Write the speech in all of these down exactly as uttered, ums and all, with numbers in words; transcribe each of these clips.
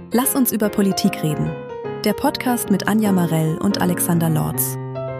Lass uns über Politik reden. Der Podcast mit Anja Marell und Alexander Lorz.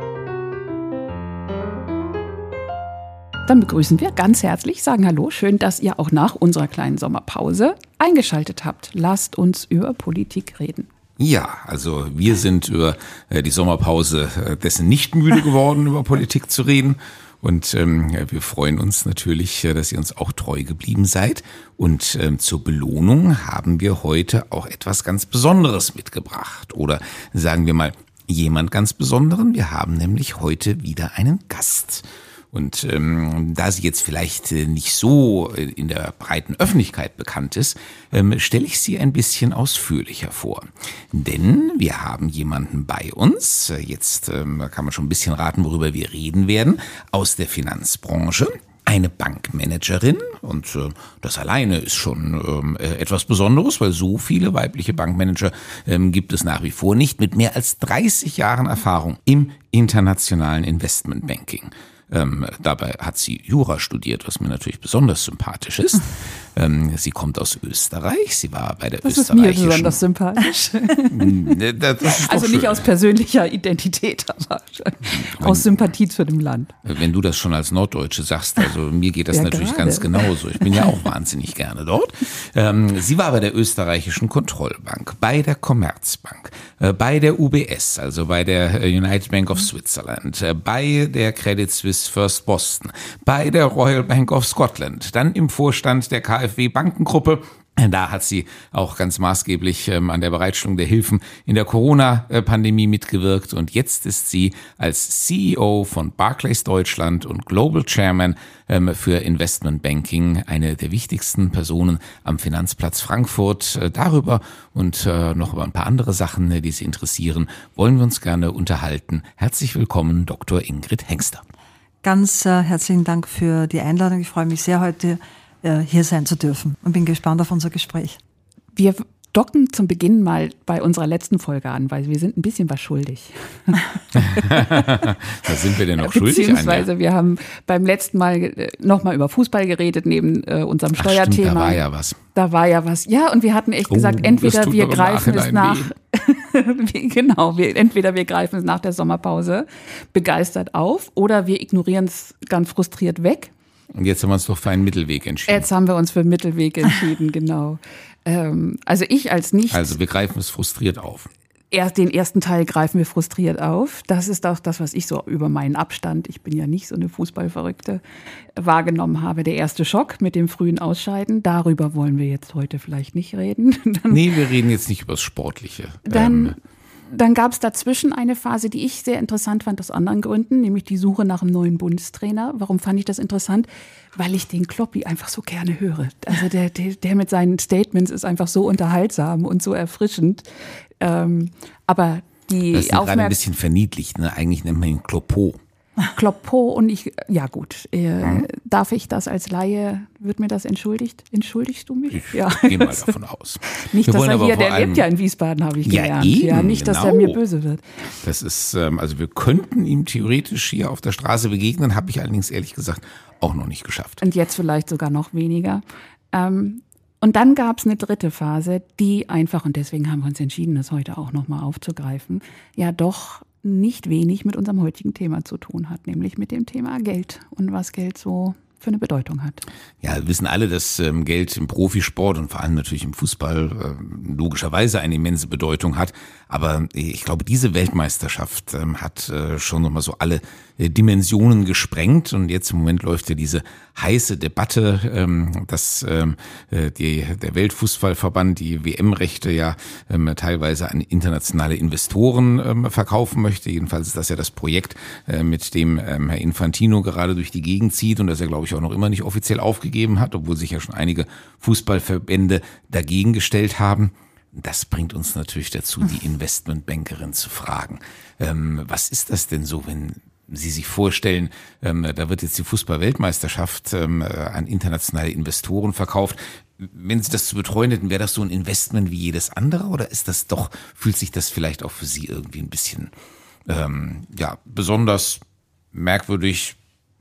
Dann begrüßen wir ganz herzlich, sagen Hallo, schön, dass ihr auch nach unserer kleinen Sommerpause eingeschaltet habt. Lasst uns über Politik reden. Ja, also wir sind über die Sommerpause dessen nicht müde geworden, über Politik zu reden. Und ähm, wir freuen uns natürlich, dass ihr uns auch treu geblieben seid. Und ähm, zur Belohnung haben wir heute auch etwas ganz Besonderes mitgebracht. Oder sagen wir mal, jemand ganz Besonderen. Wir haben nämlich heute wieder einen Gast. Und ähm, da sie jetzt vielleicht äh, nicht so in der breiten Öffentlichkeit bekannt ist, ähm, stelle ich sie ein bisschen ausführlicher vor. Denn wir haben jemanden bei uns, äh, jetzt ähm, kann man schon ein bisschen raten, worüber wir reden werden, aus der Finanzbranche. Eine Bankmanagerin, und äh, das alleine ist schon ähm, etwas Besonderes, weil so viele weibliche Bankmanager ähm, gibt es nach wie vor nicht, mit mehr als dreißig Jahren Erfahrung im internationalen Investmentbanking. Ähm, dabei hat sie Jura studiert, was mir natürlich besonders sympathisch ist. Ähm, sie kommt aus Österreich. Sie war bei der das österreichischen... Das ist mir besonders sympathisch. das ist also nicht schön. Aus persönlicher Identität, aber wenn, aus Sympathie zu dem Land. Wenn du das schon als Norddeutsche sagst, also mir geht das ja, natürlich gerade. Ganz genauso. Ich bin ja auch wahnsinnig gerne dort. Ähm, sie war bei der österreichischen Kontrollbank, bei der Commerzbank, äh, bei der U B S, also bei der United Bank of Switzerland, äh, bei der Credit Suisse First Boston, bei der Royal Bank of Scotland, dann im Vorstand der K f W Bankengruppe. Da hat sie auch ganz maßgeblich ähm, an der Bereitstellung der Hilfen in der Corona-Pandemie mitgewirkt. Und jetzt ist sie als C E O von Barclays Deutschland und Global Chairman ähm, für Investment Banking eine der wichtigsten Personen am Finanzplatz Frankfurt. Äh, darüber und äh, noch über ein paar andere Sachen, die Sie interessieren, wollen wir uns gerne unterhalten. Herzlich willkommen, Doktor Ingrid Hengster. Ganz äh, herzlichen Dank für die Einladung. Ich freue mich sehr, heute äh, hier sein zu dürfen und bin gespannt auf unser Gespräch. Wir docken zum Beginn mal bei unserer letzten Folge an, weil wir sind ein bisschen was schuldig. Was sind wir denn noch schuldig? Beziehungsweise Anja? Wir haben beim letzten Mal nochmal über Fußball geredet, neben äh, unserem Ach, Steuerthema. Stimmt, da war ja was. Da war ja was. Ja, und wir hatten echt oh, gesagt, entweder wir greifen es nach... genau, wir, entweder wir greifen es nach der Sommerpause begeistert auf oder wir ignorieren es ganz frustriert weg. Und jetzt haben wir uns doch für einen Mittelweg entschieden. Jetzt haben wir uns für einen Mittelweg entschieden, genau. Ähm, also ich als nicht... Also wir greifen es frustriert auf. Erst den ersten Teil greifen wir frustriert auf. Das ist auch das, was ich so über meinen Abstand, ich bin ja nicht so eine Fußballverrückte, wahrgenommen habe. Der erste Schock mit dem frühen Ausscheiden, darüber wollen wir jetzt heute vielleicht nicht reden. Dann, nee, wir reden jetzt nicht über das Sportliche. Dann, ähm. dann gab es dazwischen eine Phase, die ich sehr interessant fand aus anderen Gründen, nämlich die Suche nach einem neuen Bundestrainer. Warum fand ich das interessant? Weil ich den Kloppi einfach so gerne höre. Also der, der, der mit seinen Statements ist einfach so unterhaltsam und so erfrischend. Ähm, aber die Das ist gerade ein bisschen verniedlicht, ne? Eigentlich nennt man ihn Kloppo. Kloppo und ich, ja gut, äh, hm? darf ich das als Laie, wird mir das entschuldigt? Entschuldigst du mich? Ich ja. gehe mal davon aus. Nicht, Wir dass er hier, der lebt ja in Wiesbaden, habe ich ja, gelernt. Eben, ja, nicht, dass genau. er mir böse wird. Das ist, ähm, also wir könnten ihm theoretisch hier auf der Straße begegnen, habe ich allerdings ehrlich gesagt auch noch nicht geschafft. Und jetzt vielleicht sogar noch weniger. Ähm, Und dann gab es eine dritte Phase, die einfach, und deswegen haben wir uns entschieden, das heute auch nochmal aufzugreifen, ja doch nicht wenig mit unserem heutigen Thema zu tun hat, nämlich mit dem Thema Geld und was Geld so für eine Bedeutung hat. Ja, wir wissen alle, dass ähm, Geld im Profisport und vor allem natürlich im Fußball äh, logischerweise eine immense Bedeutung hat. Aber ich glaube, diese Weltmeisterschaft ähm, hat äh, schon nochmal so alle äh, Dimensionen gesprengt. Und jetzt im Moment läuft ja diese heiße Debatte, ähm, dass ähm, äh, die, der Weltfußballverband die W M-Rechte ja ähm, teilweise an internationale Investoren ähm, verkaufen möchte. Jedenfalls ist das ja das Projekt, äh, mit dem ähm, Herr Infantino gerade durch die Gegend zieht und das er, glaube ich, auch noch immer nicht offiziell aufgegeben hat, obwohl sich ja schon einige Fußballverbände dagegen gestellt haben. Das bringt uns natürlich dazu, die Investmentbankerin zu fragen. Ähm, was ist das denn so, wenn Sie sich vorstellen, ähm, da wird jetzt die Fußball-Weltmeisterschaft ähm, an internationale Investoren verkauft. Wenn Sie das zu betreuen hätten, wäre das so ein Investment wie jedes andere oder ist das doch, fühlt sich das vielleicht auch für Sie irgendwie ein bisschen ähm, ja, besonders merkwürdig,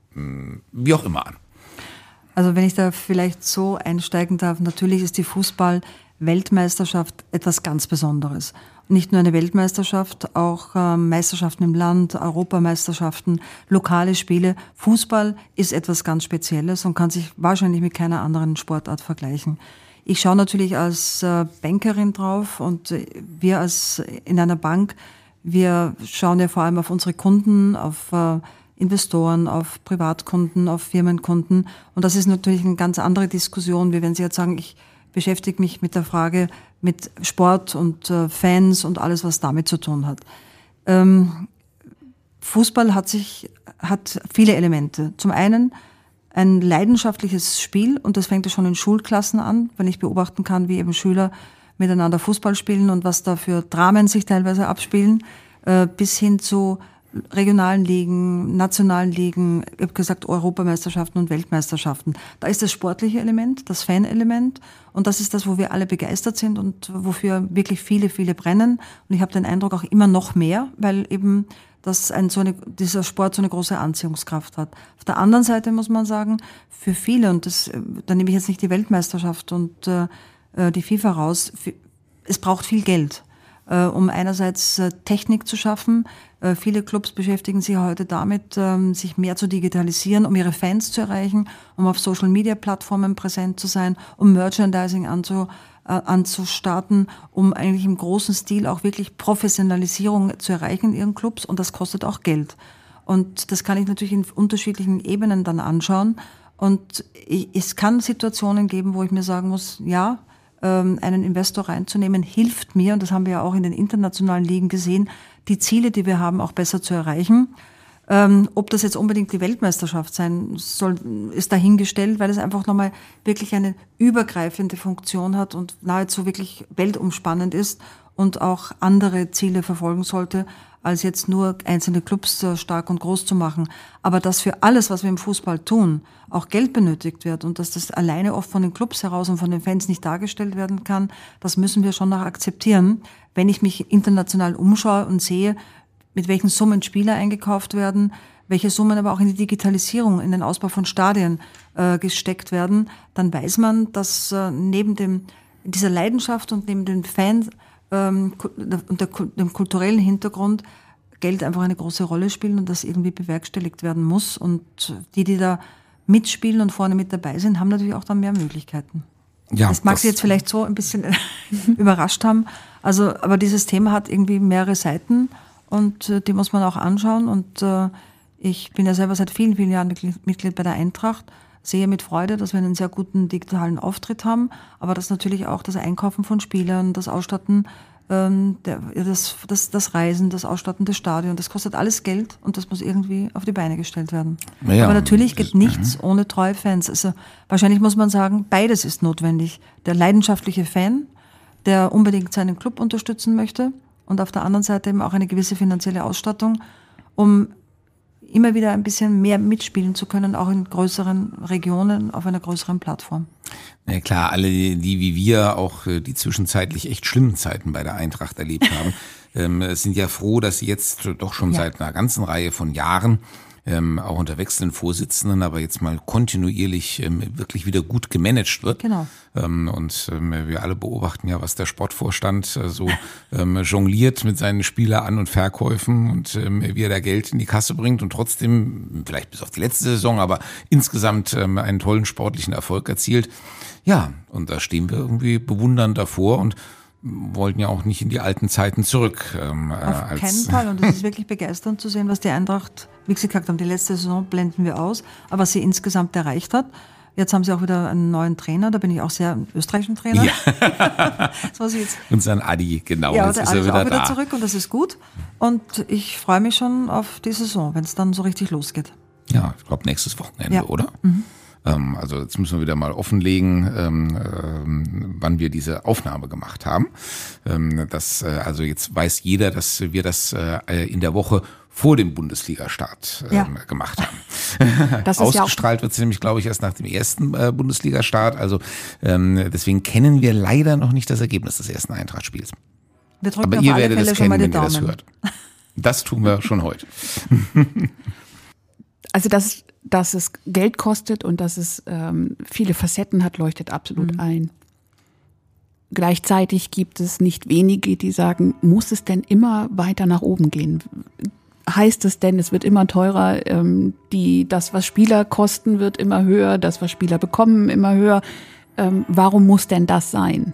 wie auch immer an? Also wenn ich da vielleicht so einsteigen darf, natürlich ist die Fußball Weltmeisterschaft etwas ganz Besonderes. Nicht nur eine Weltmeisterschaft, auch äh, Meisterschaften im Land, Europameisterschaften, lokale Spiele. Fußball ist etwas ganz Spezielles und kann sich wahrscheinlich mit keiner anderen Sportart vergleichen. Ich schaue natürlich als äh, Bankerin drauf und äh, wir als in einer Bank, wir schauen ja vor allem auf unsere Kunden, auf äh, Investoren, auf Privatkunden, auf Firmenkunden. Und das ist natürlich eine ganz andere Diskussion, wie wenn Sie jetzt sagen, ich beschäftige mich mit der Frage mit Sport und äh, Fans und alles, was damit zu tun hat. Ähm, Fußball hat sich, hat viele Elemente. Zum einen ein leidenschaftliches Spiel, und das fängt ja schon in Schulklassen an, wenn ich beobachten kann, wie eben Schüler miteinander Fußball spielen und was da für Dramen sich teilweise abspielen, äh, bis hin zu regionalen Ligen, nationalen Ligen, ich habe gesagt Europameisterschaften und Weltmeisterschaften. Da ist das sportliche Element, das Fan-Element, und das ist das, wo wir alle begeistert sind und wofür wirklich viele, viele brennen. Und ich habe den Eindruck auch immer noch mehr, weil eben das ein, so eine, dieser Sport so eine große Anziehungskraft hat. Auf der anderen Seite muss man sagen, für viele, und das, da nehme ich jetzt nicht die Weltmeisterschaft und äh, die FIFA raus, für, es braucht viel Geld, äh, um einerseits äh, Technik zu schaffen. Äh, viele Clubs beschäftigen sich heute damit, ähm, sich mehr zu digitalisieren, um ihre Fans zu erreichen, um auf Social-Media-Plattformen präsent zu sein, um Merchandising anzu, äh, anzustarten, um eigentlich im großen Stil auch wirklich Professionalisierung zu erreichen in ihren Clubs, und das kostet auch Geld. Und das kann ich natürlich in unterschiedlichen Ebenen dann anschauen. Und ich, es kann Situationen geben, wo ich mir sagen muss, ja, einen Investor reinzunehmen, hilft mir, und das haben wir ja auch in den internationalen Ligen gesehen, die Ziele, die wir haben, auch besser zu erreichen. Ähm, ob das jetzt unbedingt die Weltmeisterschaft sein soll, ist dahingestellt, weil es einfach nochmal wirklich eine übergreifende Funktion hat und nahezu wirklich weltumspannend ist und auch andere Ziele verfolgen sollte, als jetzt nur einzelne Clubs stark und groß zu machen. Aber dass für alles, was wir im Fußball tun, auch Geld benötigt wird und dass das alleine oft von den Clubs heraus und von den Fans nicht dargestellt werden kann, das müssen wir schon noch akzeptieren. Wenn ich mich international umschaue und sehe, mit welchen Summen Spieler eingekauft werden, welche Summen aber auch in die Digitalisierung, in den Ausbau von Stadien äh, gesteckt werden, dann weiß man, dass äh, neben dem, dieser Leidenschaft und neben den Fans ähm, und der, dem kulturellen Hintergrund Geld einfach eine große Rolle spielen und das irgendwie bewerkstelligt werden muss. Und die, die da mitspielen und vorne mit dabei sind, haben natürlich auch dann mehr Möglichkeiten. Ja, das mag das Sie jetzt vielleicht so ein bisschen überrascht haben. Also, aber dieses Thema hat irgendwie mehrere Seiten und äh, die muss man auch anschauen. Und äh, ich bin ja selber seit vielen, vielen Jahren Mitglied, Mitglied bei der Eintracht, sehe mit Freude, dass wir einen sehr guten digitalen Auftritt haben, aber dass natürlich auch das Einkaufen von Spielern, das Ausstatten, ähm, der, das, das, das Reisen, das Ausstatten des Stadions, das kostet alles Geld und das muss irgendwie auf die Beine gestellt werden. Ja, aber natürlich geht nichts ohne treue Fans. Also wahrscheinlich muss man sagen, beides ist notwendig. Der leidenschaftliche Fan, der unbedingt seinen Club unterstützen möchte, und auf der anderen Seite eben auch eine gewisse finanzielle Ausstattung, um immer wieder ein bisschen mehr mitspielen zu können, auch in größeren Regionen, auf einer größeren Plattform. Na klar, alle, die wie wir auch die zwischenzeitlich echt schlimmen Zeiten bei der Eintracht erlebt haben, ähm, sind ja froh, dass sie jetzt doch schon ja. seit einer ganzen Reihe von Jahren ähm, auch unter wechselnden Vorsitzenden, aber jetzt mal kontinuierlich ähm, wirklich wieder gut gemanagt wird. Genau. Ähm, und ähm, wir alle beobachten ja, was der Sportvorstand äh, so ähm, jongliert mit seinen Spieler-An- und Verkäufen und ähm, wie er da Geld in die Kasse bringt und trotzdem, vielleicht bis auf die letzte Saison, aber insgesamt ähm, einen tollen sportlichen Erfolg erzielt. Ja, und da stehen wir irgendwie bewundernd davor und wollten ja auch nicht in die alten Zeiten zurück. Ähm, Auf als keinen Fall. Und es ist wirklich begeisternd zu sehen, was die Eintracht, wie Sie gesagt haben, die letzte Saison blenden wir aus, aber was sie insgesamt erreicht hat. Jetzt haben sie auch wieder einen neuen Trainer, da bin ich auch sehr, einen österreichischen Trainer. Ja. So jetzt. Unseren Adi, genau. Ja, jetzt der ist Adi er wieder, ist auch wieder da. zurück und das ist gut. Und ich freue mich schon auf die Saison, wenn es dann so richtig losgeht. Ja, ich glaube nächstes Wochenende, ja. oder? Mhm. Also jetzt müssen wir wieder mal offenlegen, ähm, wann wir diese Aufnahme gemacht haben. Ähm, das, also jetzt weiß jeder, dass wir das äh, in der Woche vor dem Bundesliga-Start äh, ja. gemacht haben. Das ist Ausgestrahlt ja wird es nämlich, glaube ich, erst nach dem ersten äh, Bundesliga-Start. Also ähm, deswegen kennen wir leider noch nicht das Ergebnis des ersten Eintracht-Spiels. Aber ihr werdet es kennen, wenn ihr das hört. Das tun wir schon heute. Also das Dass es Geld kostet und dass es ähm, viele Facetten hat, leuchtet absolut mhm. ein. Gleichzeitig gibt es nicht wenige, die sagen, muss es denn immer weiter nach oben gehen? Heißt es denn, es wird immer teurer, die, das, was Spieler kosten, wird immer höher, das, was Spieler bekommen, immer höher. Warum muss denn das sein?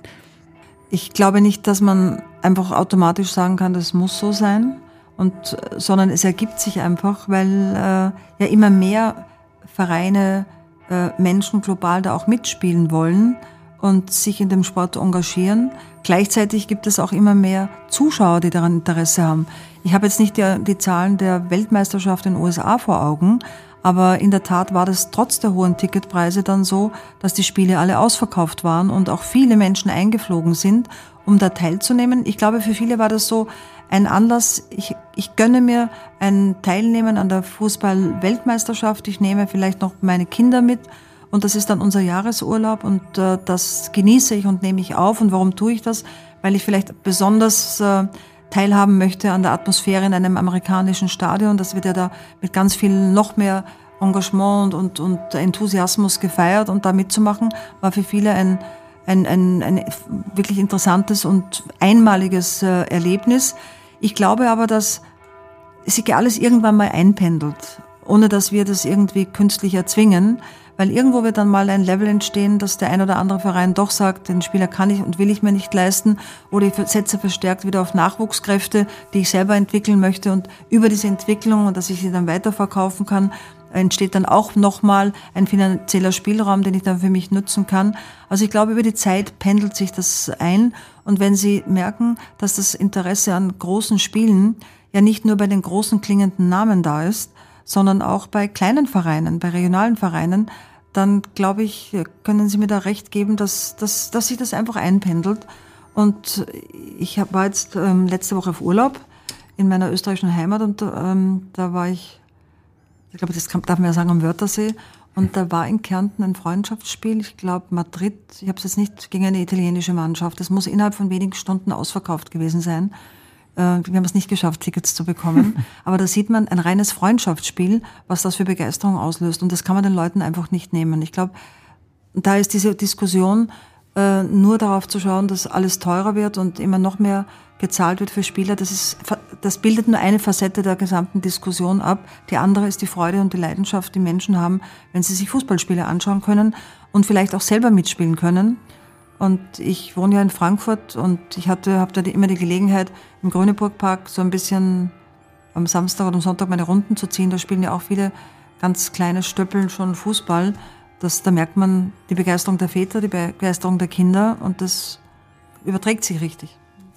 Ich glaube nicht, dass man einfach automatisch sagen kann, das muss so sein, und, sondern es ergibt sich einfach, weil äh, ja immer mehr Vereine, äh, Menschen global da auch mitspielen wollen und sich in dem Sport engagieren. Gleichzeitig gibt es auch immer mehr Zuschauer, die daran Interesse haben. Ich habe jetzt nicht die, die Zahlen der Weltmeisterschaft in den U S A vor Augen, aber in der Tat war das trotz der hohen Ticketpreise dann so, dass die Spiele alle ausverkauft waren und auch viele Menschen eingeflogen sind, um da teilzunehmen. Ich glaube, für viele war das so ein Anlass, ich, ich gönne mir ein Teilnehmen an der Fußball-Weltmeisterschaft, ich nehme vielleicht noch meine Kinder mit und das ist dann unser Jahresurlaub und äh, das genieße ich und nehme ich auf. Und warum tue ich das? Weil ich vielleicht besonders äh, teilhaben möchte an der Atmosphäre in einem amerikanischen Stadion. Das wird ja da mit ganz viel noch mehr Engagement und, und, und Enthusiasmus gefeiert, und da mitzumachen war für viele ein, ein, ein, ein wirklich interessantes und einmaliges äh, Erlebnis. Ich glaube aber, dass sich alles irgendwann mal einpendelt, ohne dass wir das irgendwie künstlich erzwingen, weil irgendwo wird dann mal ein Level entstehen, dass der ein oder andere Verein doch sagt, den Spieler kann ich und will ich mir nicht leisten, oder ich setze verstärkt wieder auf Nachwuchskräfte, die ich selber entwickeln möchte, und über diese Entwicklung und dass ich sie dann weiterverkaufen kann, entsteht dann auch nochmal ein finanzieller Spielraum, den ich dann für mich nutzen kann. Also ich glaube, über die Zeit pendelt sich das ein, und wenn Sie merken, dass das Interesse an großen Spielen ja nicht nur bei den großen klingenden Namen da ist, sondern auch bei kleinen Vereinen, bei regionalen Vereinen, dann glaube ich, können Sie mir da recht geben, dass, dass, dass sich das einfach einpendelt. Und ich war jetzt ähm, letzte Woche auf Urlaub in meiner österreichischen Heimat, und ähm, da war ich, ich glaube, das kann, darf man ja sagen, am Wörthersee, und da war in Kärnten ein Freundschaftsspiel, ich glaube Madrid, ich habe es jetzt nicht gegen eine italienische Mannschaft, das muss innerhalb von wenigen Stunden ausverkauft gewesen sein. Wir haben es nicht geschafft, Tickets zu bekommen. Aber da sieht man ein reines Freundschaftsspiel, was das für Begeisterung auslöst. Und das kann man den Leuten einfach nicht nehmen. Ich glaube, da ist diese Diskussion, äh, nur darauf zu schauen, dass alles teurer wird und immer noch mehr gezahlt wird für Spieler, das ist, das bildet nur eine Facette der gesamten Diskussion ab. Die andere ist die Freude und die Leidenschaft, die Menschen haben, wenn sie sich Fußballspiele anschauen können und vielleicht auch selber mitspielen können. Und ich wohne ja in Frankfurt, und ich hatte, habe da die, immer die Gelegenheit, im Grüneburgpark so ein bisschen am Samstag oder am Sonntag meine Runden zu ziehen. Da spielen ja auch viele ganz kleine Stöppeln schon Fußball. Das, da merkt man die Begeisterung der Väter, die Begeisterung der Kinder, und das überträgt sich richtig.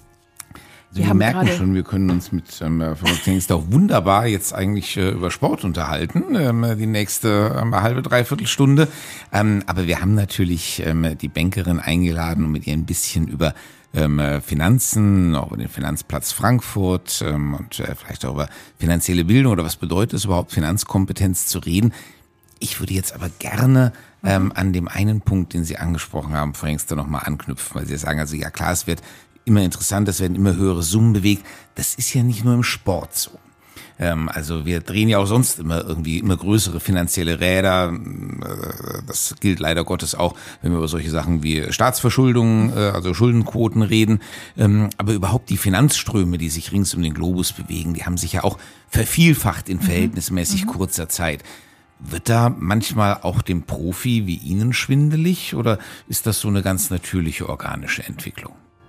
Also wir, wir merken schon, wir können uns mit ähm, Frau Hengster auch wunderbar jetzt eigentlich äh, über Sport unterhalten, ähm, die nächste ähm, halbe, dreiviertel Stunde. Ähm, aber wir haben natürlich ähm, die Bankerin eingeladen, um mit ihr ein bisschen über ähm, Finanzen, auch über den Finanzplatz Frankfurt ähm, und äh, vielleicht auch über finanzielle Bildung oder was bedeutet es überhaupt, Finanzkompetenz zu reden. Ich würde jetzt aber gerne ähm, an dem einen Punkt, den Sie angesprochen haben, Frau Hengster, nochmal anknüpfen, weil Sie sagen, also ja klar, es wird immer interessant, es werden immer höhere Summen bewegt. Das ist ja nicht nur im Sport so. Ähm, also wir drehen ja auch sonst immer irgendwie immer größere finanzielle Räder. Das gilt leider Gottes auch, wenn wir über solche Sachen wie Staatsverschuldung, äh, also Schuldenquoten reden. Ähm, aber überhaupt die Finanzströme, die sich rings um den Globus bewegen, die haben sich ja auch vervielfacht in verhältnismäßig mhm. kurzer Zeit. Wird da manchmal auch dem Profi wie Ihnen schwindelig, oder ist das so eine ganz natürliche organische Entwicklung?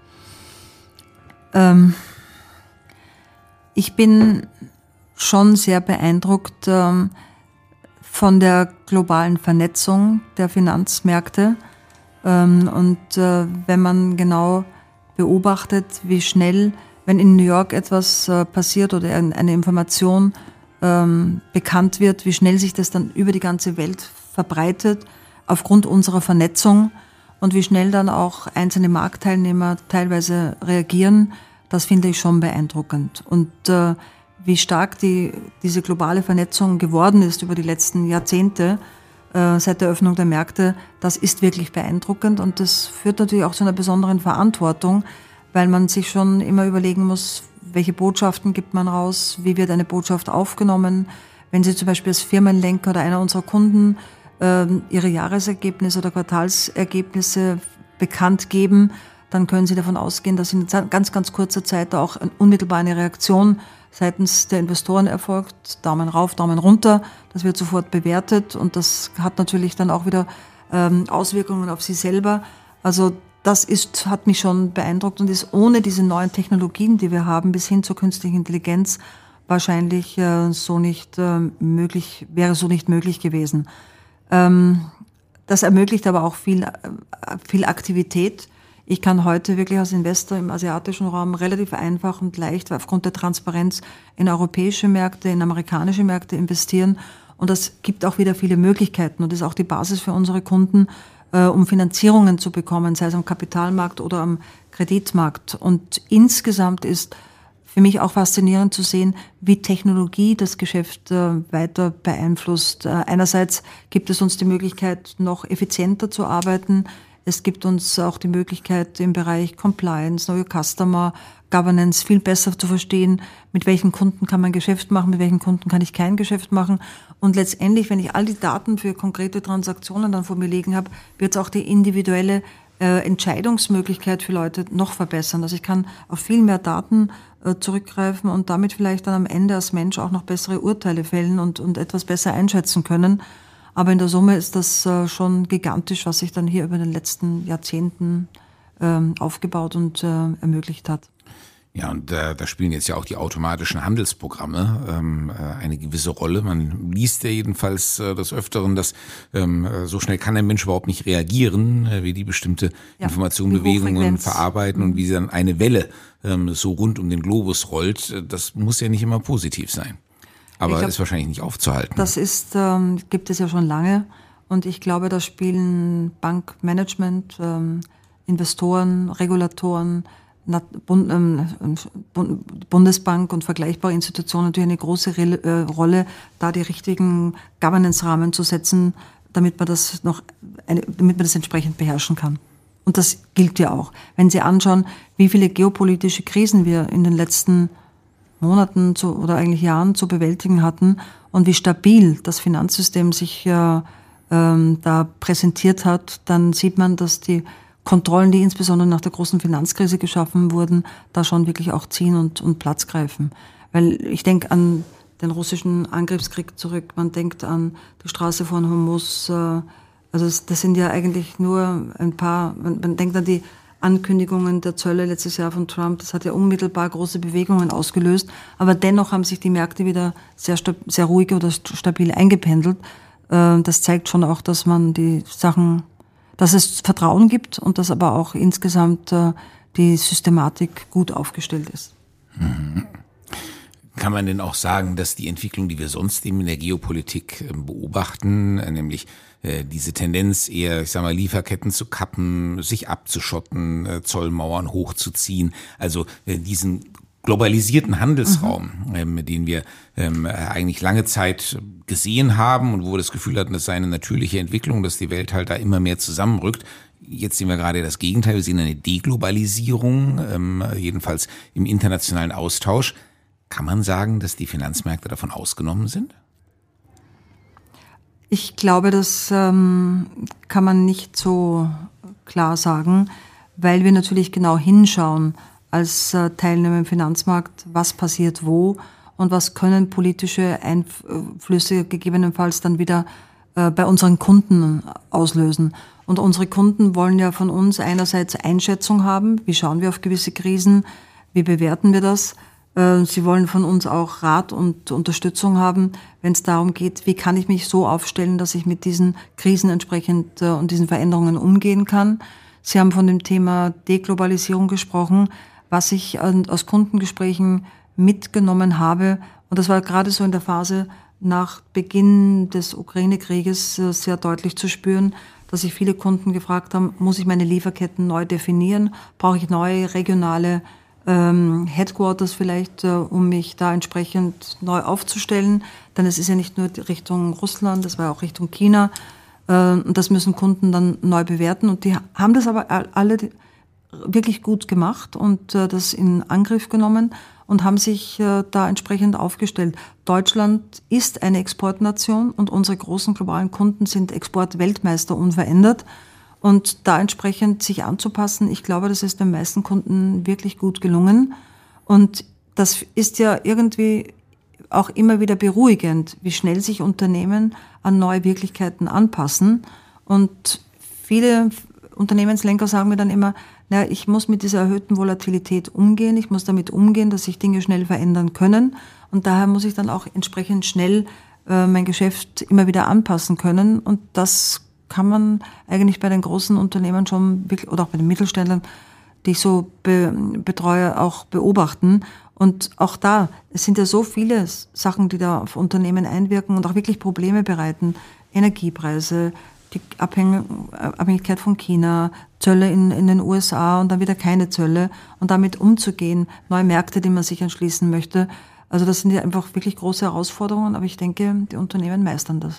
Ähm, ich bin schon sehr beeindruckt ähm, von der globalen Vernetzung der Finanzmärkte. Ähm, und äh, wenn man genau beobachtet, wie schnell, wenn in New York etwas äh, passiert oder eine Information ähm, bekannt wird, wie schnell sich das dann über die ganze Welt verbreitet aufgrund unserer Vernetzung, und wie schnell dann auch einzelne Marktteilnehmer teilweise reagieren, das finde ich schon beeindruckend. Und äh, wie stark die, diese globale Vernetzung geworden ist über die letzten Jahrzehnte, äh, seit der Öffnung der Märkte, das ist wirklich beeindruckend. Und das führt natürlich auch zu einer besonderen Verantwortung, weil man sich schon immer überlegen muss, welche Botschaften gibt man raus, wie wird eine Botschaft aufgenommen. Wenn Sie zum Beispiel als Firmenlenker oder einer unserer Kunden ihre Jahresergebnisse oder Quartalsergebnisse bekannt geben, dann können Sie davon ausgehen, dass in ganz, ganz kurzer Zeit auch unmittelbar eine Reaktion seitens der Investoren erfolgt. Daumen rauf, Daumen runter, das wird sofort bewertet und das hat natürlich dann auch wieder ähm, Auswirkungen auf Sie selber. Also das ist, hat mich schon beeindruckt und ist ohne diese neuen Technologien, die wir haben, bis hin zur künstlichen Intelligenz wahrscheinlich äh, so nicht äh, möglich, wäre so nicht möglich gewesen. Ähm, das ermöglicht aber auch viel, äh, viel Aktivität. Ich kann heute wirklich als Investor im asiatischen Raum relativ einfach und leicht aufgrund der Transparenz in europäische Märkte, in amerikanische Märkte investieren. Und das gibt auch wieder viele Möglichkeiten und ist auch die Basis für unsere Kunden, äh, um Finanzierungen zu bekommen, sei es am Kapitalmarkt oder am Kreditmarkt. Und insgesamt ist für mich auch faszinierend zu sehen, wie Technologie das Geschäft äh, weiter beeinflusst. Äh, einerseits gibt es uns die Möglichkeit, noch effizienter zu arbeiten. Es gibt uns auch die Möglichkeit, im Bereich Compliance, Know Your Customer, Governance viel besser zu verstehen, mit welchen Kunden kann man Geschäft machen, mit welchen Kunden kann ich kein Geschäft machen. Und letztendlich, wenn ich all die Daten für konkrete Transaktionen dann vor mir liegen habe, wird es auch die individuelle äh, Entscheidungsmöglichkeit für Leute noch verbessern. Also ich kann auf viel mehr Daten äh, zurückgreifen und damit vielleicht dann am Ende als Mensch auch noch bessere Urteile fällen und, und etwas besser einschätzen können. Aber in der Summe ist das äh, schon gigantisch, was sich dann hier über den letzten Jahrzehnten ähm, aufgebaut und äh, ermöglicht hat. Ja, und äh, da spielen jetzt ja auch die automatischen Handelsprogramme ähm, äh, eine gewisse Rolle. Man liest ja jedenfalls äh, des Öfteren, dass ähm, so schnell kann ein Mensch überhaupt nicht reagieren, äh, wie die bestimmte ja, Informationen, Bewegungen verarbeiten mhm. und wie sie dann eine Welle ähm, so rund um den Globus rollt. Das muss ja nicht immer positiv sein. Aber glaub, ist wahrscheinlich nicht aufzuhalten. Das ist, ähm, gibt es ja schon lange. Und ich glaube, da spielen Bankmanagement, ähm, Investoren, Regulatoren, Bund, ähm, Bundesbank und vergleichbare Institutionen natürlich eine große Re- äh, Rolle, da die richtigen Governance-Rahmen zu setzen, damit man das noch, eine, damit man das entsprechend beherrschen kann. Und das gilt ja auch. Wenn Sie anschauen, wie viele geopolitische Krisen wir in den letzten Monaten zu, oder eigentlich Jahren zu bewältigen hatten und wie stabil das Finanzsystem sich äh, ähm, da präsentiert hat, dann sieht man, dass die Kontrollen, die insbesondere nach der großen Finanzkrise geschaffen wurden, da schon wirklich auch ziehen und, und Platz greifen. Weil ich denke an den russischen Angriffskrieg zurück, man denkt an die Straße von Hormuz, äh, also das, das sind ja eigentlich nur ein paar, man, man denkt an die Ankündigungen der Zölle letztes Jahr von Trump, das hat ja unmittelbar große Bewegungen ausgelöst, aber dennoch haben sich die Märkte wieder sehr, sehr ruhig oder stabil eingependelt. Das zeigt schon auch, dass man die Sachen, dass es Vertrauen gibt und dass aber auch insgesamt die Systematik gut aufgestellt ist. Mhm. Kann man denn auch sagen, dass die Entwicklung, die wir sonst eben in der Geopolitik beobachten, nämlich diese Tendenz eher, ich sag mal, Lieferketten zu kappen, sich abzuschotten, Zollmauern hochzuziehen, also diesen globalisierten Handelsraum, mhm. ähm, den wir ähm, eigentlich lange Zeit gesehen haben und wo wir das Gefühl hatten, das sei eine natürliche Entwicklung, dass die Welt halt da immer mehr zusammenrückt. Jetzt sehen wir gerade das Gegenteil, wir sehen eine Deglobalisierung, ähm, jedenfalls im internationalen Austausch. Kann man sagen, dass die Finanzmärkte davon ausgenommen sind? Ich glaube, das ähm, kann man nicht so klar sagen, weil wir natürlich genau hinschauen als äh, Teilnehmer im Finanzmarkt, was passiert wo und was können politische Einflüsse gegebenenfalls dann wieder äh, bei unseren Kunden auslösen. Und unsere Kunden wollen ja von uns einerseits Einschätzung haben, wie schauen wir auf gewisse Krisen, wie bewerten wir das. Sie wollen von uns auch Rat und Unterstützung haben, wenn es darum geht, wie kann ich mich so aufstellen, dass ich mit diesen Krisen entsprechend und diesen Veränderungen umgehen kann. Sie haben von dem Thema Deglobalisierung gesprochen, was ich aus Kundengesprächen mitgenommen habe. Und das war gerade so in der Phase nach Beginn des Ukraine-Krieges sehr deutlich zu spüren, dass sich viele Kunden gefragt haben, muss ich meine Lieferketten neu definieren? Brauche ich neue regionale Ähm, Headquarters vielleicht, äh, um mich da entsprechend neu aufzustellen. Denn es ist ja nicht nur Richtung Russland, das war auch Richtung China. Äh, und das müssen Kunden dann neu bewerten. Und die haben das aber alle wirklich gut gemacht und äh, das in Angriff genommen und haben sich äh, da entsprechend aufgestellt. Deutschland ist eine Exportnation und unsere großen globalen Kunden sind Exportweltmeister unverändert. und da entsprechend sich anzupassen. Ich glaube, das ist den meisten Kunden wirklich gut gelungen. Und das ist ja irgendwie auch immer wieder beruhigend, wie schnell sich Unternehmen an neue Wirklichkeiten anpassen. Und viele Unternehmenslenker sagen mir dann immer, na, ich muss mit dieser erhöhten Volatilität umgehen, ich muss damit umgehen, dass sich Dinge schnell verändern können. Und daher muss ich dann auch entsprechend schnell äh, mein Geschäft immer wieder anpassen können. Und das kann man eigentlich bei den großen Unternehmen schon, oder auch bei den Mittelständlern, die ich so be, betreue, auch beobachten. Und auch da, es sind ja so viele Sachen, die da auf Unternehmen einwirken und auch wirklich Probleme bereiten. Energiepreise, die Abhängigkeit von China, Zölle in, in den U S A und dann wieder keine Zölle und damit umzugehen, neue Märkte, die man sich erschließen möchte. Also das sind ja einfach wirklich große Herausforderungen, aber ich denke, die Unternehmen meistern das.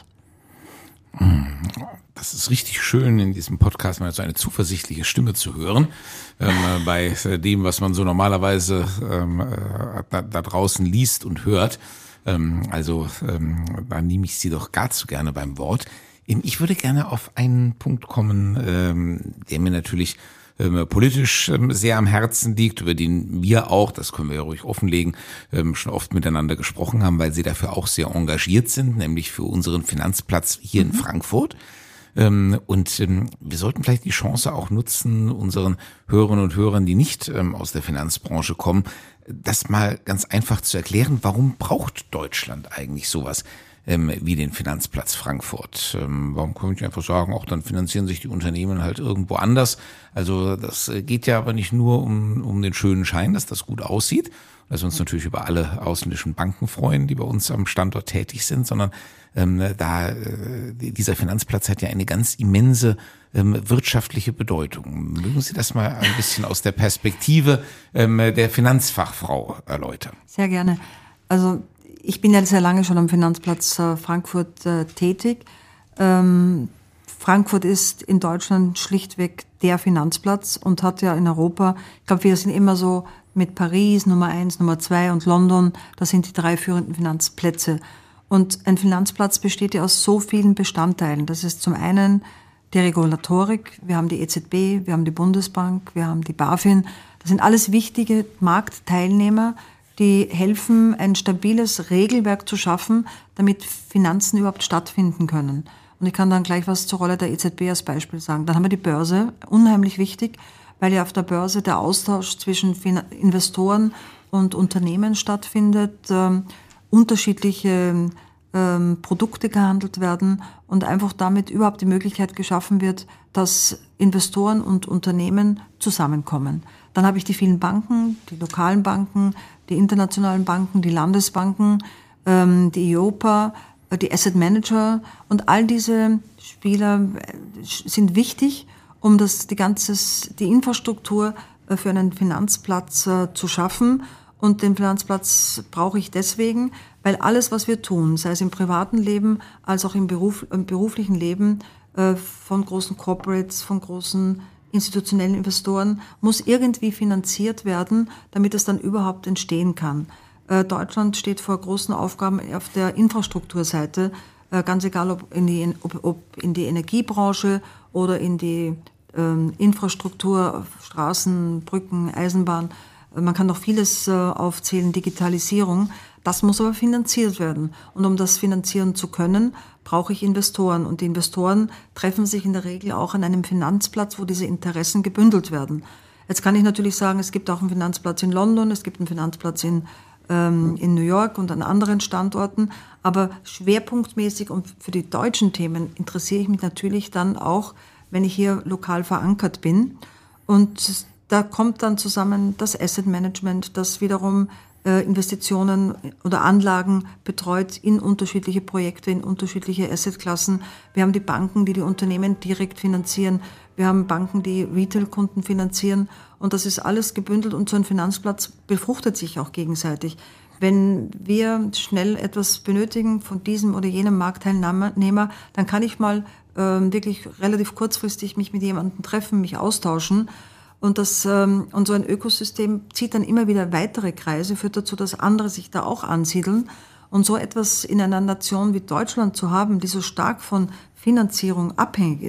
Das ist richtig schön, in diesem Podcast mal so eine zuversichtliche Stimme zu hören, ähm, bei dem, was man so normalerweise ähm, da, da draußen liest und hört. Ähm, also ähm, da nehme ich Sie doch gar zu gerne beim Wort. Ich würde gerne auf einen Punkt kommen, ähm, der mir natürlich ähm, politisch ähm, sehr am Herzen liegt, über den wir auch, das können wir ja ruhig offenlegen, ähm, schon oft miteinander gesprochen haben, weil Sie dafür auch sehr engagiert sind, nämlich für unseren Finanzplatz hier mhm. in Frankfurt. Ähm, und ähm, wir sollten vielleicht die Chance auch nutzen, unseren Hörerinnen und Hörern, die nicht ähm, aus der Finanzbranche kommen, das mal ganz einfach zu erklären, warum braucht Deutschland eigentlich sowas? Wie den Finanzplatz Frankfurt. Warum kann ich einfach sagen, auch dann finanzieren sich die Unternehmen halt irgendwo anders. Also das geht ja aber nicht nur um, um den schönen Schein, dass das gut aussieht, dass wir uns natürlich über alle ausländischen Banken freuen, die bei uns am Standort tätig sind, sondern ähm, da äh, dieser Finanzplatz hat ja eine ganz immense ähm, wirtschaftliche Bedeutung. Mögen Sie das mal ein bisschen aus der Perspektive ähm, der Finanzfachfrau erläutern? Sehr gerne. Also ich bin ja sehr lange schon am Finanzplatz äh, Frankfurt äh, tätig. Ähm, Frankfurt ist in Deutschland schlichtweg der Finanzplatz und hat ja in Europa, ich glaube, wir sind immer so mit Paris Nummer eins, Nummer zwei und London, das sind die drei führenden Finanzplätze. Und ein Finanzplatz besteht ja aus so vielen Bestandteilen. Das ist zum einen die Regulatorik, wir haben die E Z B, wir haben die Bundesbank, wir haben die BaFin. Das sind alles wichtige Marktteilnehmer, die helfen, ein stabiles Regelwerk zu schaffen, damit Finanzen überhaupt stattfinden können. Und ich kann dann gleich was zur Rolle der E Z B als Beispiel sagen. Dann haben wir die Börse, unheimlich wichtig, weil ja auf der Börse der Austausch zwischen Investoren und Unternehmen stattfindet, ähm, unterschiedliche ähm, Produkte gehandelt werden und einfach damit überhaupt die Möglichkeit geschaffen wird, dass Investoren und Unternehmen zusammenkommen. Dann habe ich die vielen Banken, die lokalen Banken, die internationalen Banken, die Landesbanken, ähm, die I O P A, die Asset Manager und all diese Spieler sind wichtig, um das, die ganze, die Infrastruktur für einen Finanzplatz äh, zu schaffen. Und den Finanzplatz brauche ich deswegen, weil alles, was wir tun, sei es im privaten Leben als auch im, Beruf, im beruflichen Leben äh, von großen Corporates, von großen institutionellen Investoren, muss irgendwie finanziert werden, damit es dann überhaupt entstehen kann. Äh, Deutschland steht vor großen Aufgaben auf der Infrastrukturseite, äh, ganz egal ob in die, ob, ob in die Energiebranche oder in die äh, Infrastruktur, Straßen, Brücken, Eisenbahn. Man kann noch vieles äh, aufzählen, Digitalisierung. Das muss aber finanziert werden. Und um das finanzieren zu können, brauche ich Investoren. Und die Investoren treffen sich in der Regel auch an einem Finanzplatz, wo diese Interessen gebündelt werden. Jetzt kann ich natürlich sagen, es gibt auch einen Finanzplatz in London, es gibt einen Finanzplatz in, ähm, in New York und an anderen Standorten. Aber schwerpunktmäßig und für die deutschen Themen interessiere ich mich natürlich dann auch, wenn ich hier lokal verankert bin. Und da kommt dann zusammen das Asset Management, das wiederum äh, Investitionen oder Anlagen betreut in unterschiedliche Projekte, in unterschiedliche Assetklassen. Wir haben die Banken, die die Unternehmen direkt finanzieren. Wir haben Banken, die Retail-Kunden finanzieren. Und das ist alles gebündelt und so ein Finanzplatz befruchtet sich auch gegenseitig. Wenn wir schnell etwas benötigen von diesem oder jenem Marktteilnehmer, dann kann ich mal äh, wirklich relativ kurzfristig mich mit jemandem treffen, mich austauschen. Und, das, ähm, und so ein Ökosystem zieht dann immer wieder weitere Kreise, führt dazu, dass andere sich da auch ansiedeln. Und so etwas in einer Nation wie Deutschland zu haben, die so stark von Finanzierung abhängig ist,